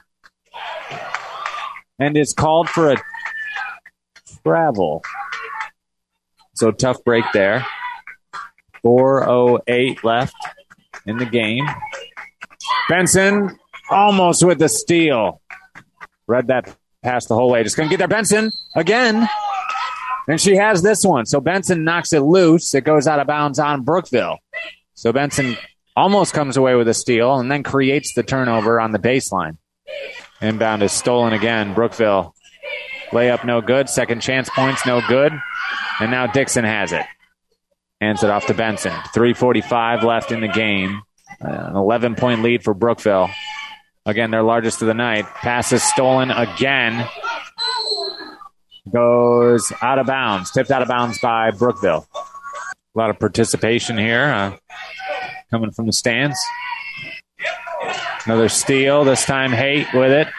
And it's called for a travel. So tough break there. four oh eight left in the game. Benson almost with the steal. Read that pass the whole way. Just couldn't get there. Benson again. And she has this one. So Benson knocks it loose. It goes out of bounds on Brookville. So Benson almost comes away with a steal and then creates the turnover on the baseline. Inbound is stolen again. Brookville. Layup no good. Second chance points no good. And now Dixon has it. Hands it off to Benson. three forty-five left in the game. Uh, an eleven-point lead for Brookville. Again, their largest of the night. Pass is stolen again. Goes out of bounds. Tipped out of bounds by Brookville. A lot of participation here uh, coming from the stands. Another steal. This time Haight with it.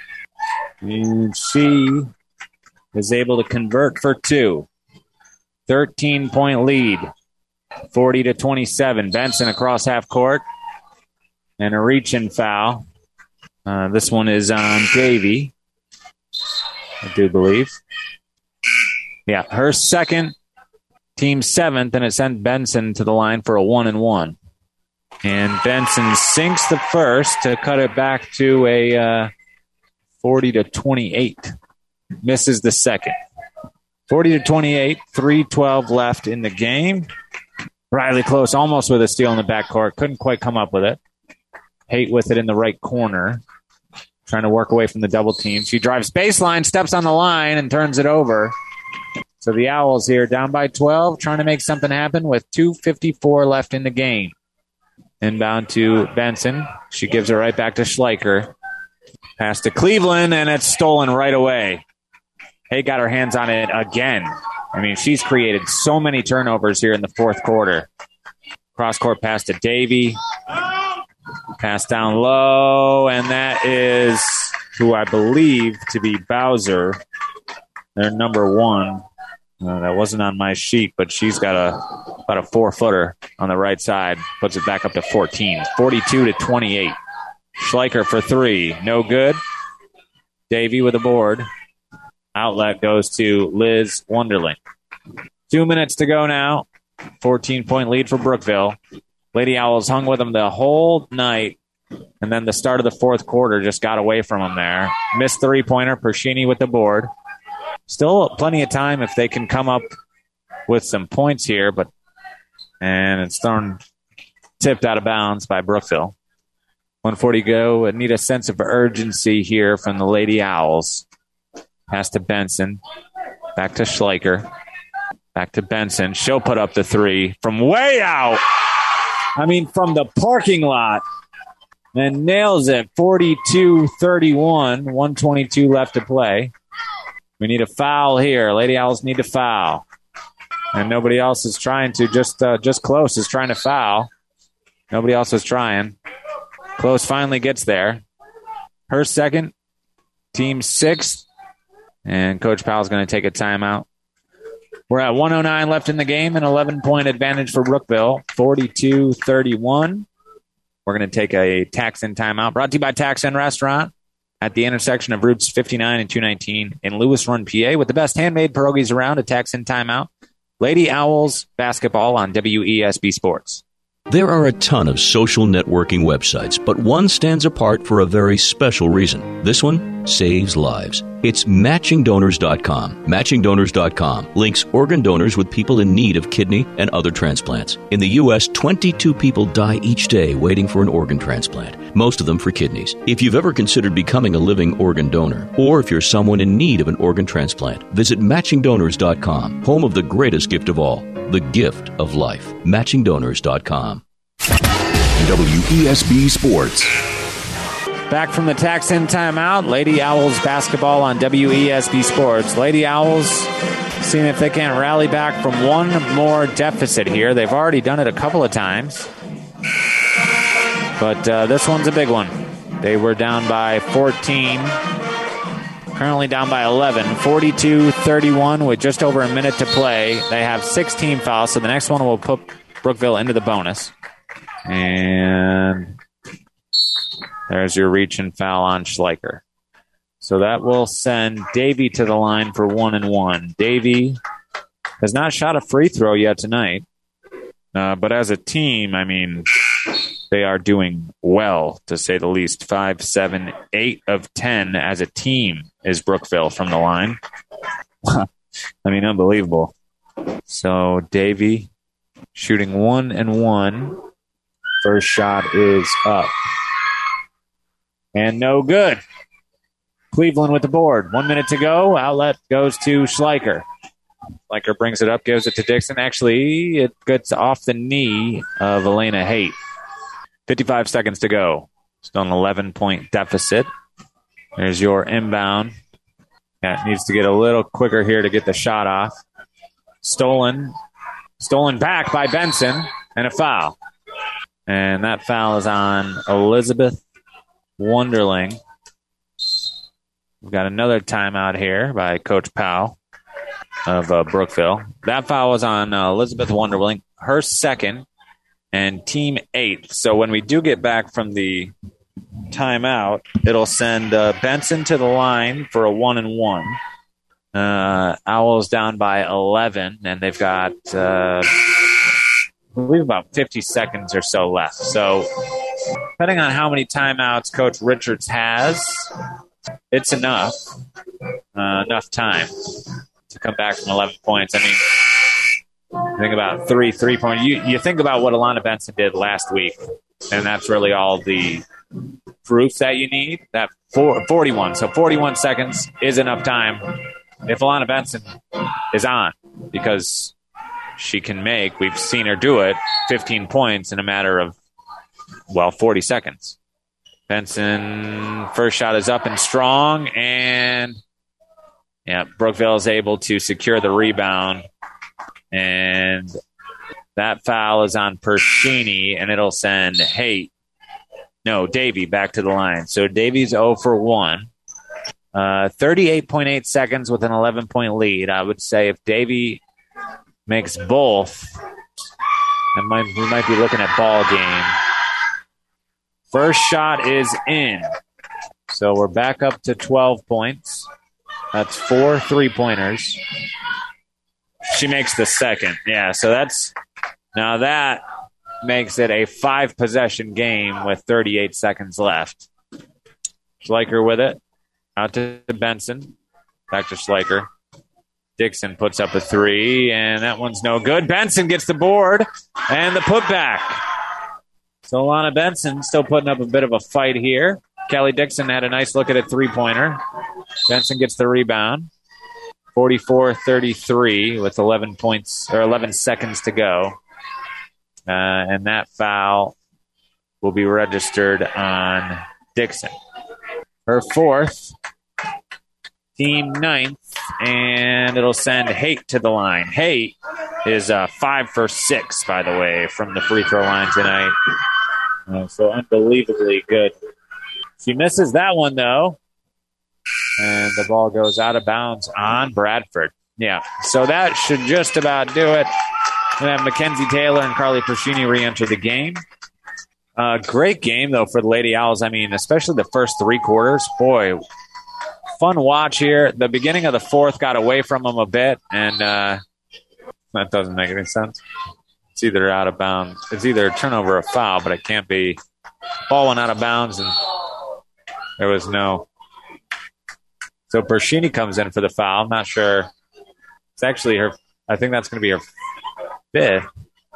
And she is able to convert for two. thirteen-point lead. forty to twenty-seven. Benson across half court. And a reach-in foul. Uh, this one is on Davy, I do believe. Yeah, her second, team seventh, and it sent Benson to the line for a one and one. And Benson sinks the first to cut it back to a uh, forty to twenty-eight. Misses the second. forty to twenty-eight, three twelve left in the game. Riley Close almost with a steal in the backcourt. Couldn't quite come up with it. Haight with it in the right corner. Trying to work away from the double team. She drives baseline, steps on the line, and turns it over. So the Owls here down by twelve, trying to make something happen with two fifty-four left in the game. Inbound to Benson. She gives it right back to Schleicher. Pass to Cleveland, and it's stolen right away. Hay got her hands on it again. I mean, she's created so many turnovers here in the fourth quarter. Cross-court pass to Davy. Pass down low, and that is who I believe to be Bowser. They're number one. Uh, that wasn't on my sheet, but she's got a about a four-footer on the right side. Puts it back up to fourteen. forty-two to twenty-eight. Schleicher for three. No good. Davy with a board. Outlet goes to Liz Wonderling. Two minutes to go now. fourteen-point lead for Brookville. Lady Owls hung with them the whole night, and then the start of the fourth quarter just got away from them there. Missed three-pointer. Pershini with the board. Still plenty of time if they can come up with some points here, but and it's thrown tipped out of bounds by Brookville. one forty go. Need a sense of urgency here from the Lady Owls. Pass to Benson. Back to Schleicher. Back to Benson. She'll put up the three from way out. I mean, from the parking lot. And nails it. forty-two thirty-one. one twenty-two left to play. We need a foul here. Lady Owls need to foul. And nobody else is trying to. Just uh, just Close is trying to foul. Nobody else is trying. Close finally gets there. Her second. Team sixth. And Coach Powell's going to take a timeout. We're at one oh nine left in the game. An eleven-point advantage for Brookville. forty-two thirty-one. We're going to take a Taxon timeout. Brought to you by Taxon Restaurant at the intersection of routes fifty-nine and two nineteen in Lewis Run, P A, with the best handmade pierogies around. A Taxon timeout. Lady Owls basketball on W E S B Sports. There are a ton of social networking websites, but one stands apart for a very special reason. This one saves lives. It's matching donors dot com. matching donors dot com links organ donors with people in need of kidney and other transplants. In the U S, twenty-two people die each day waiting for an organ transplant, most of them for kidneys. If you've ever considered becoming a living organ donor, or if you're someone in need of an organ transplant, visit matching donors dot com, home of the greatest gift of all, the gift of life. matching donors dot com. W E S B Sports. Back from the Tax-In timeout, Lady Owls basketball on W E S B Sports. Lady Owls seeing if they can rally back from one more deficit here. They've already done it a couple of times. But uh, this one's a big one. They were down by fourteen. Currently down by eleven. forty-two thirty-one with just over a minute to play. They have sixteen fouls, so the next one will put Brookville into the bonus. And there's your reach and foul on Schleicher. So that will send Davy to the line for one and one. Davy has not shot a free throw yet tonight. Uh, but as a team, I mean, they are doing well, to say the least. Five, seven, eight of ten as a team is Brookville from the line. I mean, unbelievable. So Davy shooting one and one. First shot is up. And no good. Cleveland with the board. One minute to go. Outlet goes to Schleicher. Schleicher brings it up, gives it to Dixon. Actually, it gets off the knee of Elena Haight. fifty-five seconds to go. Still an eleven-point deficit. There's your inbound. That needs to get a little quicker here to get the shot off. Stolen. Stolen back by Benson. And a foul. And that foul is on Elizabeth Wonderling. We've got another timeout here by Coach Powell of uh, Brookville. That foul was on uh, Elizabeth Wonderling, her second, and team eighth. So when we do get back from the timeout, it'll send uh, Benson to the line for a one and one. Uh, Owls down by eleven, and they've got... Uh, I believe about fifty seconds or so left. So depending on how many timeouts Coach Richards has, it's enough, uh, enough time to come back from eleven points. I mean, think about three three-point. You, you think about what Alana Benson did last week, and that's really all the proof that you need. That four, forty-one. So forty-one seconds is enough time if Alana Benson is on, because she can make, we've seen her do it, fifteen points in a matter of, well, forty seconds. Benson, first shot is up and strong, and yeah, Brookville is able to secure the rebound, and that foul is on Pershini, and it'll send Haight, no, Davy back to the line. So Davy's zero for one. Uh, thirty-eight point eight seconds with an eleven-point lead. I would say if Davy makes both, and might, we might be looking at ball game. First shot is in. So we're back up to twelve points. That's four three-pointers. She makes the second. Yeah, so that's... Now that makes it a five-possession game with thirty-eight seconds left. Schleicher with it. Out to Benson. Back to Schleicher. Dixon puts up a three, and that one's no good. Benson gets the board and the putback. So Alana Benson still putting up a bit of a fight here. Kelly Dixon had a nice look at a three-pointer. Benson gets the rebound. forty-four thirty-three with eleven points or eleven seconds to go. Uh, and that foul will be registered on Dixon. Her fourth, team ninth, and it'll send Haight to the line. Haight is uh, five for six, by the way, from the free throw line tonight. Uh, so unbelievably good. She misses that one, though. And the ball goes out of bounds on Bradford. Yeah, so that should just about do it. We have Mackenzie Taylor and Carly Pershini re-enter the game. Uh, great game, though, for the Lady Owls. I mean, especially the first three quarters. Boy, fun watch here. The beginning of the fourth got away from them a bit, and uh, that doesn't make any sense. It's either out of bounds. It's either a turnover or a foul, but it can't be. Ball went out of bounds, and there was no. So Bershini comes in for the foul. I'm not sure. It's actually her. I think that's going to be her fifth.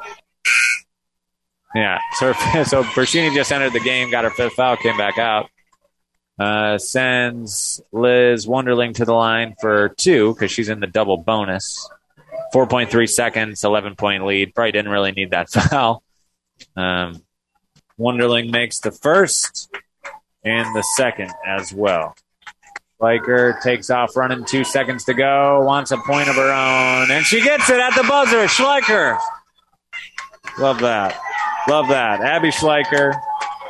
Yeah. So, so Bershini just entered the game, got her fifth foul, came back out. Uh, sends Liz Wonderling to the line for two because she's in the double bonus. four point three seconds, eleven-point lead. Probably didn't really need that foul. Um, Wonderling makes the first and the second as well. Schleicher takes off running, two seconds to go, wants a point of her own, and she gets it at the buzzer. Schleicher. Love that. Love that. Abby Schleicher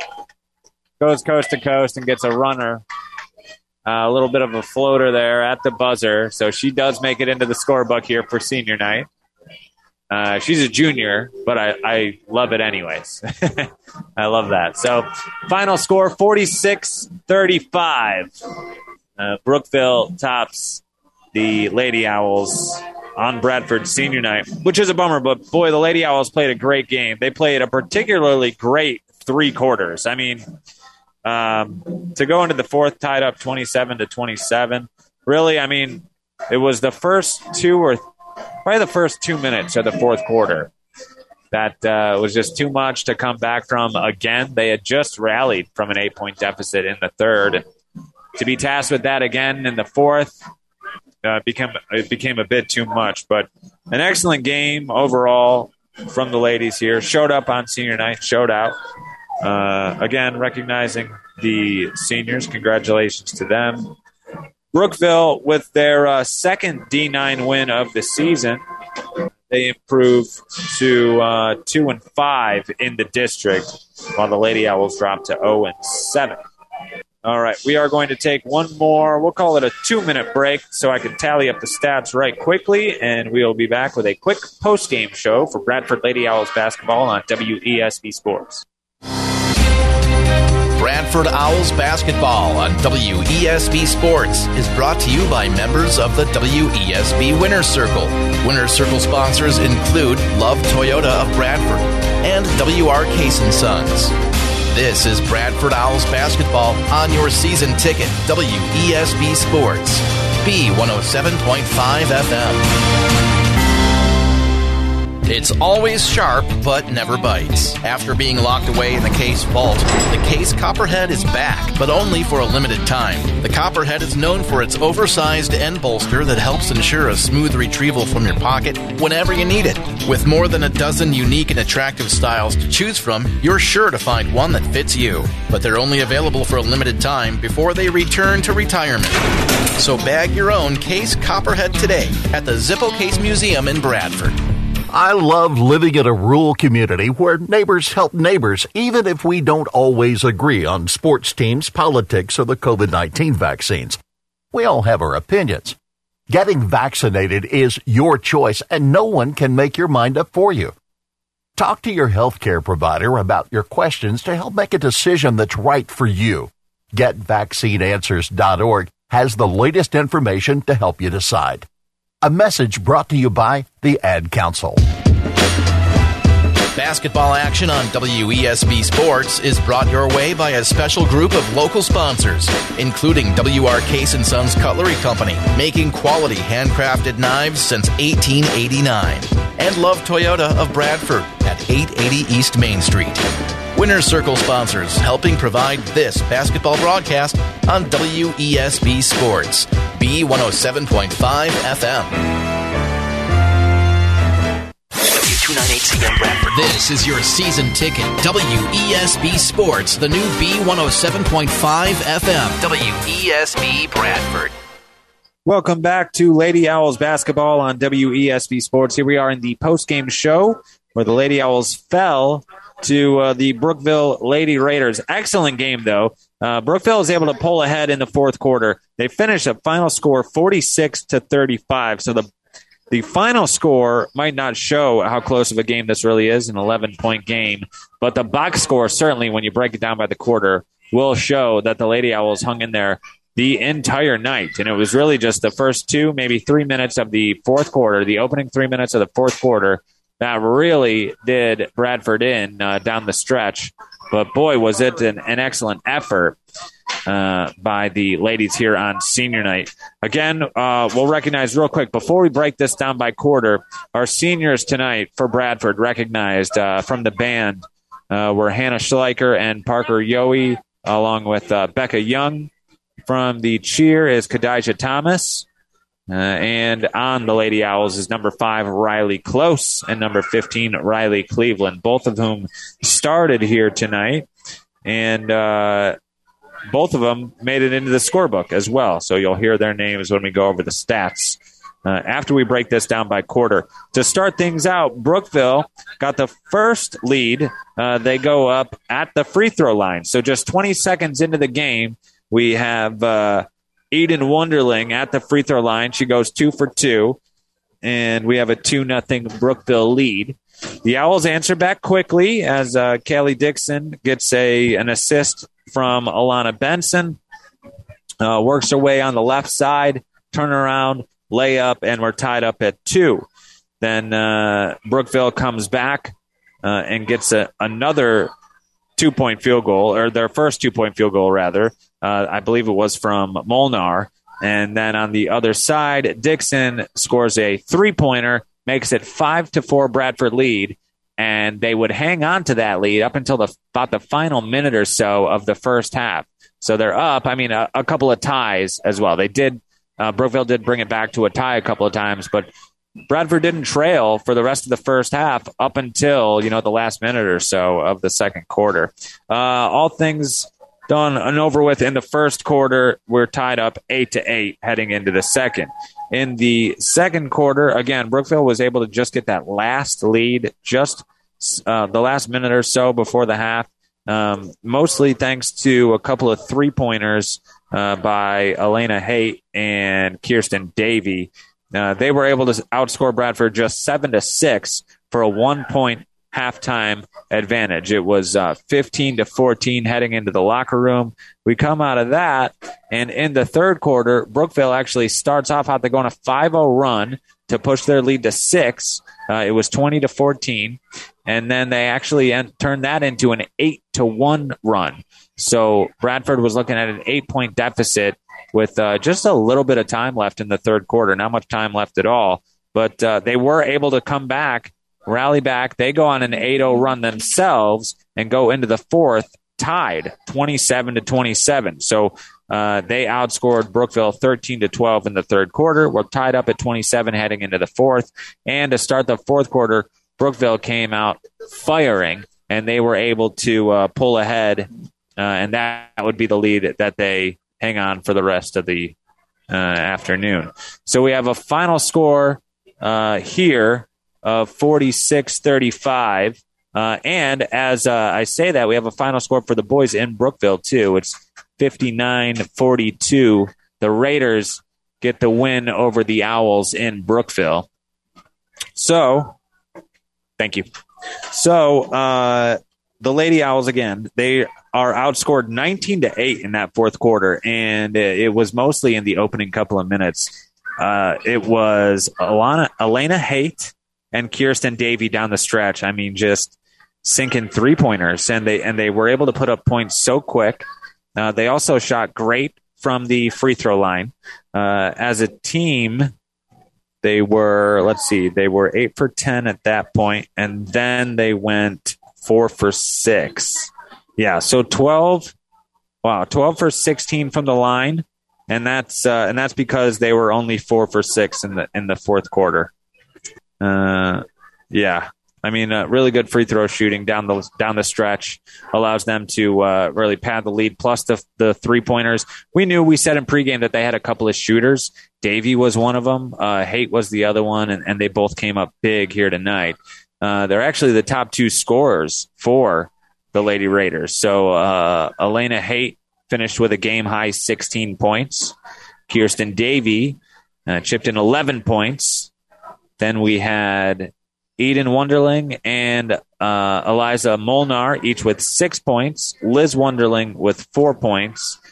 goes coast to coast and gets a runner. Uh, a little bit of a floater there at the buzzer. So she does make it into the scorebook here for senior night. Uh, she's a junior, but I, I love it anyways. I love that. So final score, forty-six thirty-five. Uh, Brookville tops the Lady Owls on Bradford senior night, which is a bummer. But, boy, the Lady Owls played a great game. They played a particularly great three quarters. I mean, um, to go into the fourth tied up twenty-seven to twenty-seven, really, I mean, it was the first two or probably the first two minutes of the fourth quarter that uh, was just too much to come back from again. They had just rallied from an eight-point deficit in the third. To be tasked with that again in the fourth uh, became it became a bit too much. But an excellent game overall from the ladies here. Showed up on senior night, showed out. Uh, again, recognizing the seniors. Congratulations to them. Brookville, with their uh, second D nine win of the season, they improve to uh, two and five in the district, while the Lady Owls drop to zero and seven. All right, we are going to take one more. We'll call it a two-minute break, so I can tally up the stats right quickly, and we will be back with a quick post-game show for Bradford Lady Owls basketball on W E S B Sports. Bradford Owls basketball on W E S B Sports is brought to you by members of the W E S B Winner's Circle. Winner's Circle sponsors include Love Toyota of Bradford and W R Case and Sons. This is Bradford Owls basketball on your season ticket, W E S B Sports, B one oh seven point five F M. It's always sharp, but never bites. After being locked away in the Case vault, the Case Copperhead is back, but only for a limited time. The Copperhead is known for its oversized end bolster that helps ensure a smooth retrieval from your pocket whenever you need it. With more than a dozen unique and attractive styles to choose from, you're sure to find one that fits you. But they're only available for a limited time before they return to retirement. So bag your own Case Copperhead today at the Zippo Case Museum in Bradford. I love living in a rural community where neighbors help neighbors, even if we don't always agree on sports teams, politics, or the covid nineteen vaccines. We all have our opinions. Getting vaccinated is your choice, and no one can make your mind up for you. Talk to your healthcare provider about your questions to help make a decision that's right for you. Get Vaccine Answers dot org has the latest information to help you decide. A message brought to you by the Ad Council. Basketball action on W E S B Sports is brought your way by a special group of local sponsors, including W R Case and Sons Cutlery Company, making quality handcrafted knives since eighteen eighty-nine, and Love Toyota of Bradford at eight eighty East Main Street. Winner's Circle sponsors helping provide this basketball broadcast on W E S B Sports, B one oh seven point five F M. W two ninety-eight C M Bradford. This is your season ticket. W E S B Sports, the new B one oh seven point five F M. W E S B Bradford. Welcome back to Lady Owls basketball on W E S B Sports. Here we are in the post-game show where the Lady Owls fell to uh, the Brookville Lady Raiders. Excellent game, though. Uh, Brookville was able to pull ahead in the fourth quarter. They finished a final score forty-six to thirty-five. So the the final score might not show how close of a game this really is, an eleven-point game. But the box score, certainly, when you break it down by the quarter, will show that the Lady Owls hung in there the entire night. And it was really just the first two, maybe three minutes of the fourth quarter, the opening three minutes of the fourth quarter, that really did Bradford in uh, down the stretch. But, boy, was it an, an excellent effort uh, by the ladies here on senior night. Again, uh, we'll recognize real quick, before we break this down by quarter, our seniors tonight for Bradford recognized uh, from the band uh, were Hannah Schleicher and Parker Yohe, along with uh, Becca Young. From the cheer is Kadijah Thomas. Uh, and on the Lady Owls is number five, Riley Close, and number fifteen, Riley Cleveland, both of whom started here tonight. And uh, both of them made it into the scorebook as well. So you'll hear their names when we go over the stats uh, after we break this down by quarter. To start things out, Brookville got the first lead. Uh, they go up at the free throw line. So just twenty seconds into the game, we have uh, Eden Wonderling at the free throw line. She goes two for two, and we have a two nothing Brookville lead. The Owls answer back quickly as uh, Kelly Dixon gets a an assist from Alana Benson, uh, works her way on the left side, turnaround, layup, and we're tied up at two. Then uh, Brookville comes back uh, and gets a, another two-point field goal, or their first two-point field goal, rather. Uh, I believe it was from Molnar. And then on the other side, Dixon scores a three-pointer, makes it five to four Bradford lead, and they would hang on to that lead up until the, about the final minute or so of the first half. So they're up. I mean, a, a couple of ties as well. They did. Uh, Brookville did bring it back to a tie a couple of times, but Bradford didn't trail for the rest of the first half up until, you know, the last minute or so of the second quarter. Uh, all things done and over with in the first quarter, we're tied up eight to eight heading into the second. In the second quarter, again, Brookville was able to just get that last lead, just uh, the last minute or so before the half, um, mostly thanks to a couple of three-pointers uh, by Elena Haight and Kirsten Davey. Uh, they were able to outscore Bradford just seven to six for a one-point halftime advantage. It was uh, fifteen to fourteen heading into the locker room. We come out of that, and in the third quarter, Brookville actually starts off out. They're going a five oh run to push their lead to six. Uh, it was twenty to fourteen, and then they actually en- turned that into an eight to one run. So Bradford was looking at an eight-point deficit with uh, just a little bit of time left in the third quarter. Not much time left at all, but uh, they were able to come back, rally back. They go on an eight oh run themselves and go into the fourth tied twenty-seven to twenty-seven. So uh, they outscored Brookville thirteen to twelve in the third quarter. We're tied up at twenty-seven heading into the fourth. And to start the fourth quarter, Brookville came out firing, and they were able to uh, pull ahead, uh, and that would be the lead that they hang on for the rest of the uh, afternoon. So we have a final score uh, here of forty-six thirty-five. Uh, and as uh, I say that, we have a final score for the boys in Brookville, too. It's fifty-nine forty-two. The Raiders get the win over the Owls in Brookville. So, thank you. So, uh, the Lady Owls, again, they are outscored nineteen to eight in that fourth quarter, and it was mostly in the opening couple of minutes. Uh, it was Alana, Elena Haight and Kirsten Davey down the stretch. I mean, just sinking three-pointers, and they and they were able to put up points so quick. Uh, they also shot great from the free throw line. Uh, as a team, they were, let's see, they were eight for ten at that point, and then they went four for six. Yeah, so twelve, wow, twelve for sixteen from the line, and that's uh, and that's because they were only four for six in the in the fourth quarter. Uh, yeah. I mean, uh, really good free throw shooting down the down the stretch allows them to uh, really pad the lead. Plus the the three pointers. We knew we said in pregame that they had a couple of shooters. Davey was one of them. Uh, Haight was the other one, and, and they both came up big here tonight. Uh, they're actually the top two scorers for the Lady Raiders. So uh, Elena Haight finished with a game high sixteen points. Kirsten Davey uh, chipped in eleven points. Then we had Eden Wonderling and uh, Eliza Molnar, each with six points. Liz Wonderling with four points.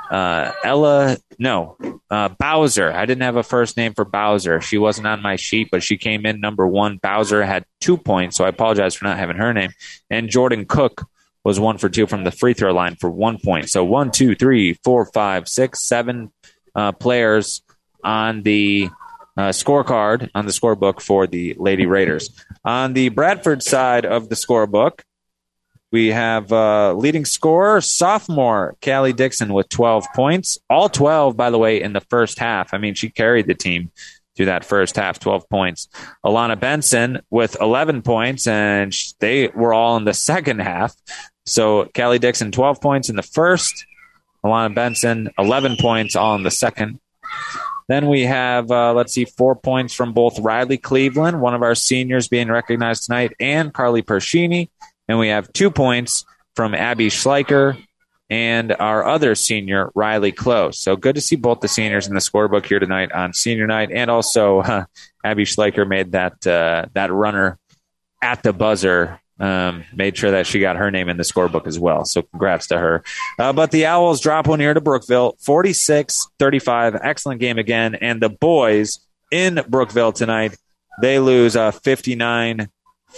uh, Ella, no, uh, Bowser. I didn't have a first name for Bowser. She wasn't on my sheet, but she came in number one. Bowser had two points, so I apologize for not having her name. And Jordan Cook was one for two from the free throw line for one point. So one, two, three, four, five, six, seven uh, players on the uh, scorecard, on the scorebook for the Lady Raiders. On the Bradford side of the scorebook, we have uh, leading scorer, sophomore Callie Dixon with twelve points. All twelve, by the way, in the first half. I mean, she carried the team through that first half, twelve points. Alana Benson with eleven points, and they were all in the second half. So Callie Dixon, twelve points in the first. Alana Benson, eleven points, all in the second. Then we have, uh, let's see, four points from both Riley Cleveland, one of our seniors being recognized tonight, and Carly Pershini. And we have two points from Abby Schleicher and our other senior, Riley Close. So good to see both the seniors in the scorebook here tonight on senior night. And also uh, Abby Schleicher made that uh, that runner at the buzzer, um, made sure that she got her name in the scorebook as well. So congrats to her. Uh, but the Owls drop one here to Brookville, forty-six thirty-five. Excellent game again. And the boys in Brookville tonight, they lose uh, fifty-nine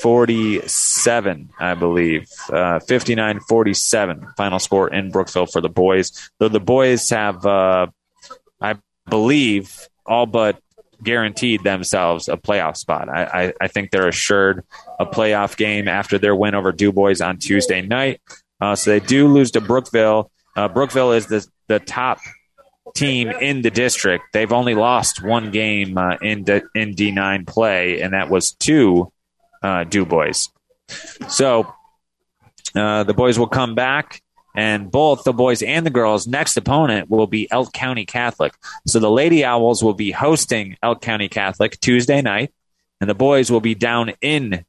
forty-seven, I believe. Uh, fifty-nine forty-seven final score in Brookville for the boys. Though the boys have, uh, I believe, all but guaranteed themselves a playoff spot. I, I, I think they're assured a playoff game after their win over DuBois on Tuesday night. Uh, so they do lose to Brookville. Uh, Brookville is the, the top team in the district. They've only lost one game uh, in, D, in D nine play, and that was to Uh, DuBois. So uh, the boys will come back, and both the boys and the girls' next opponent will be Elk County Catholic. So the Lady Owls will be hosting Elk County Catholic Tuesday night, and the boys will be down in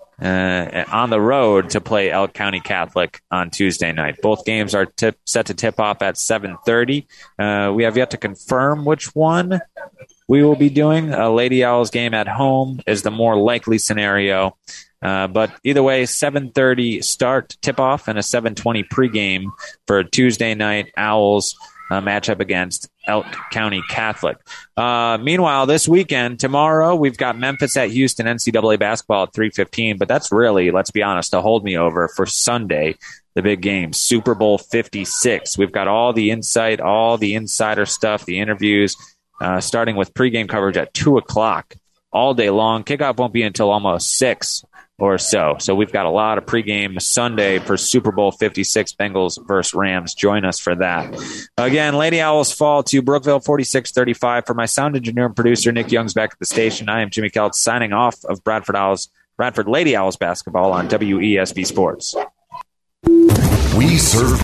uh, on the road to play Elk County Catholic on Tuesday night. Both games are tip, set to tip off at seven thirty. Uh, we have yet to confirm which one we will be doing. A Lady Owls game at home is the more likely scenario. Uh, but either way, seven thirty start tip-off and a seven twenty pregame for a Tuesday night Owls uh, matchup against Elk County Catholic. Uh, meanwhile, this weekend, tomorrow, we've got Memphis at Houston N C double A basketball at three fifteen. But that's really, let's be honest, to hold me over for Sunday, the big game, Super Bowl fifty-six. We've got all the insight, all the insider stuff, the interviews, Uh, starting with pregame coverage at two o'clock all day long. Kickoff won't be until almost six or so. So we've got a lot of pregame Sunday for Super Bowl fifty-six, Bengals versus Rams. Join us for that. Again, Lady Owls fall to Brookville forty-six thirty-five. For my sound engineer and producer, Nick Young's back at the station. I am Jimmy Keltz signing off of Bradford Owls, Bradford Lady Owls basketball on W E S B Sports. We serve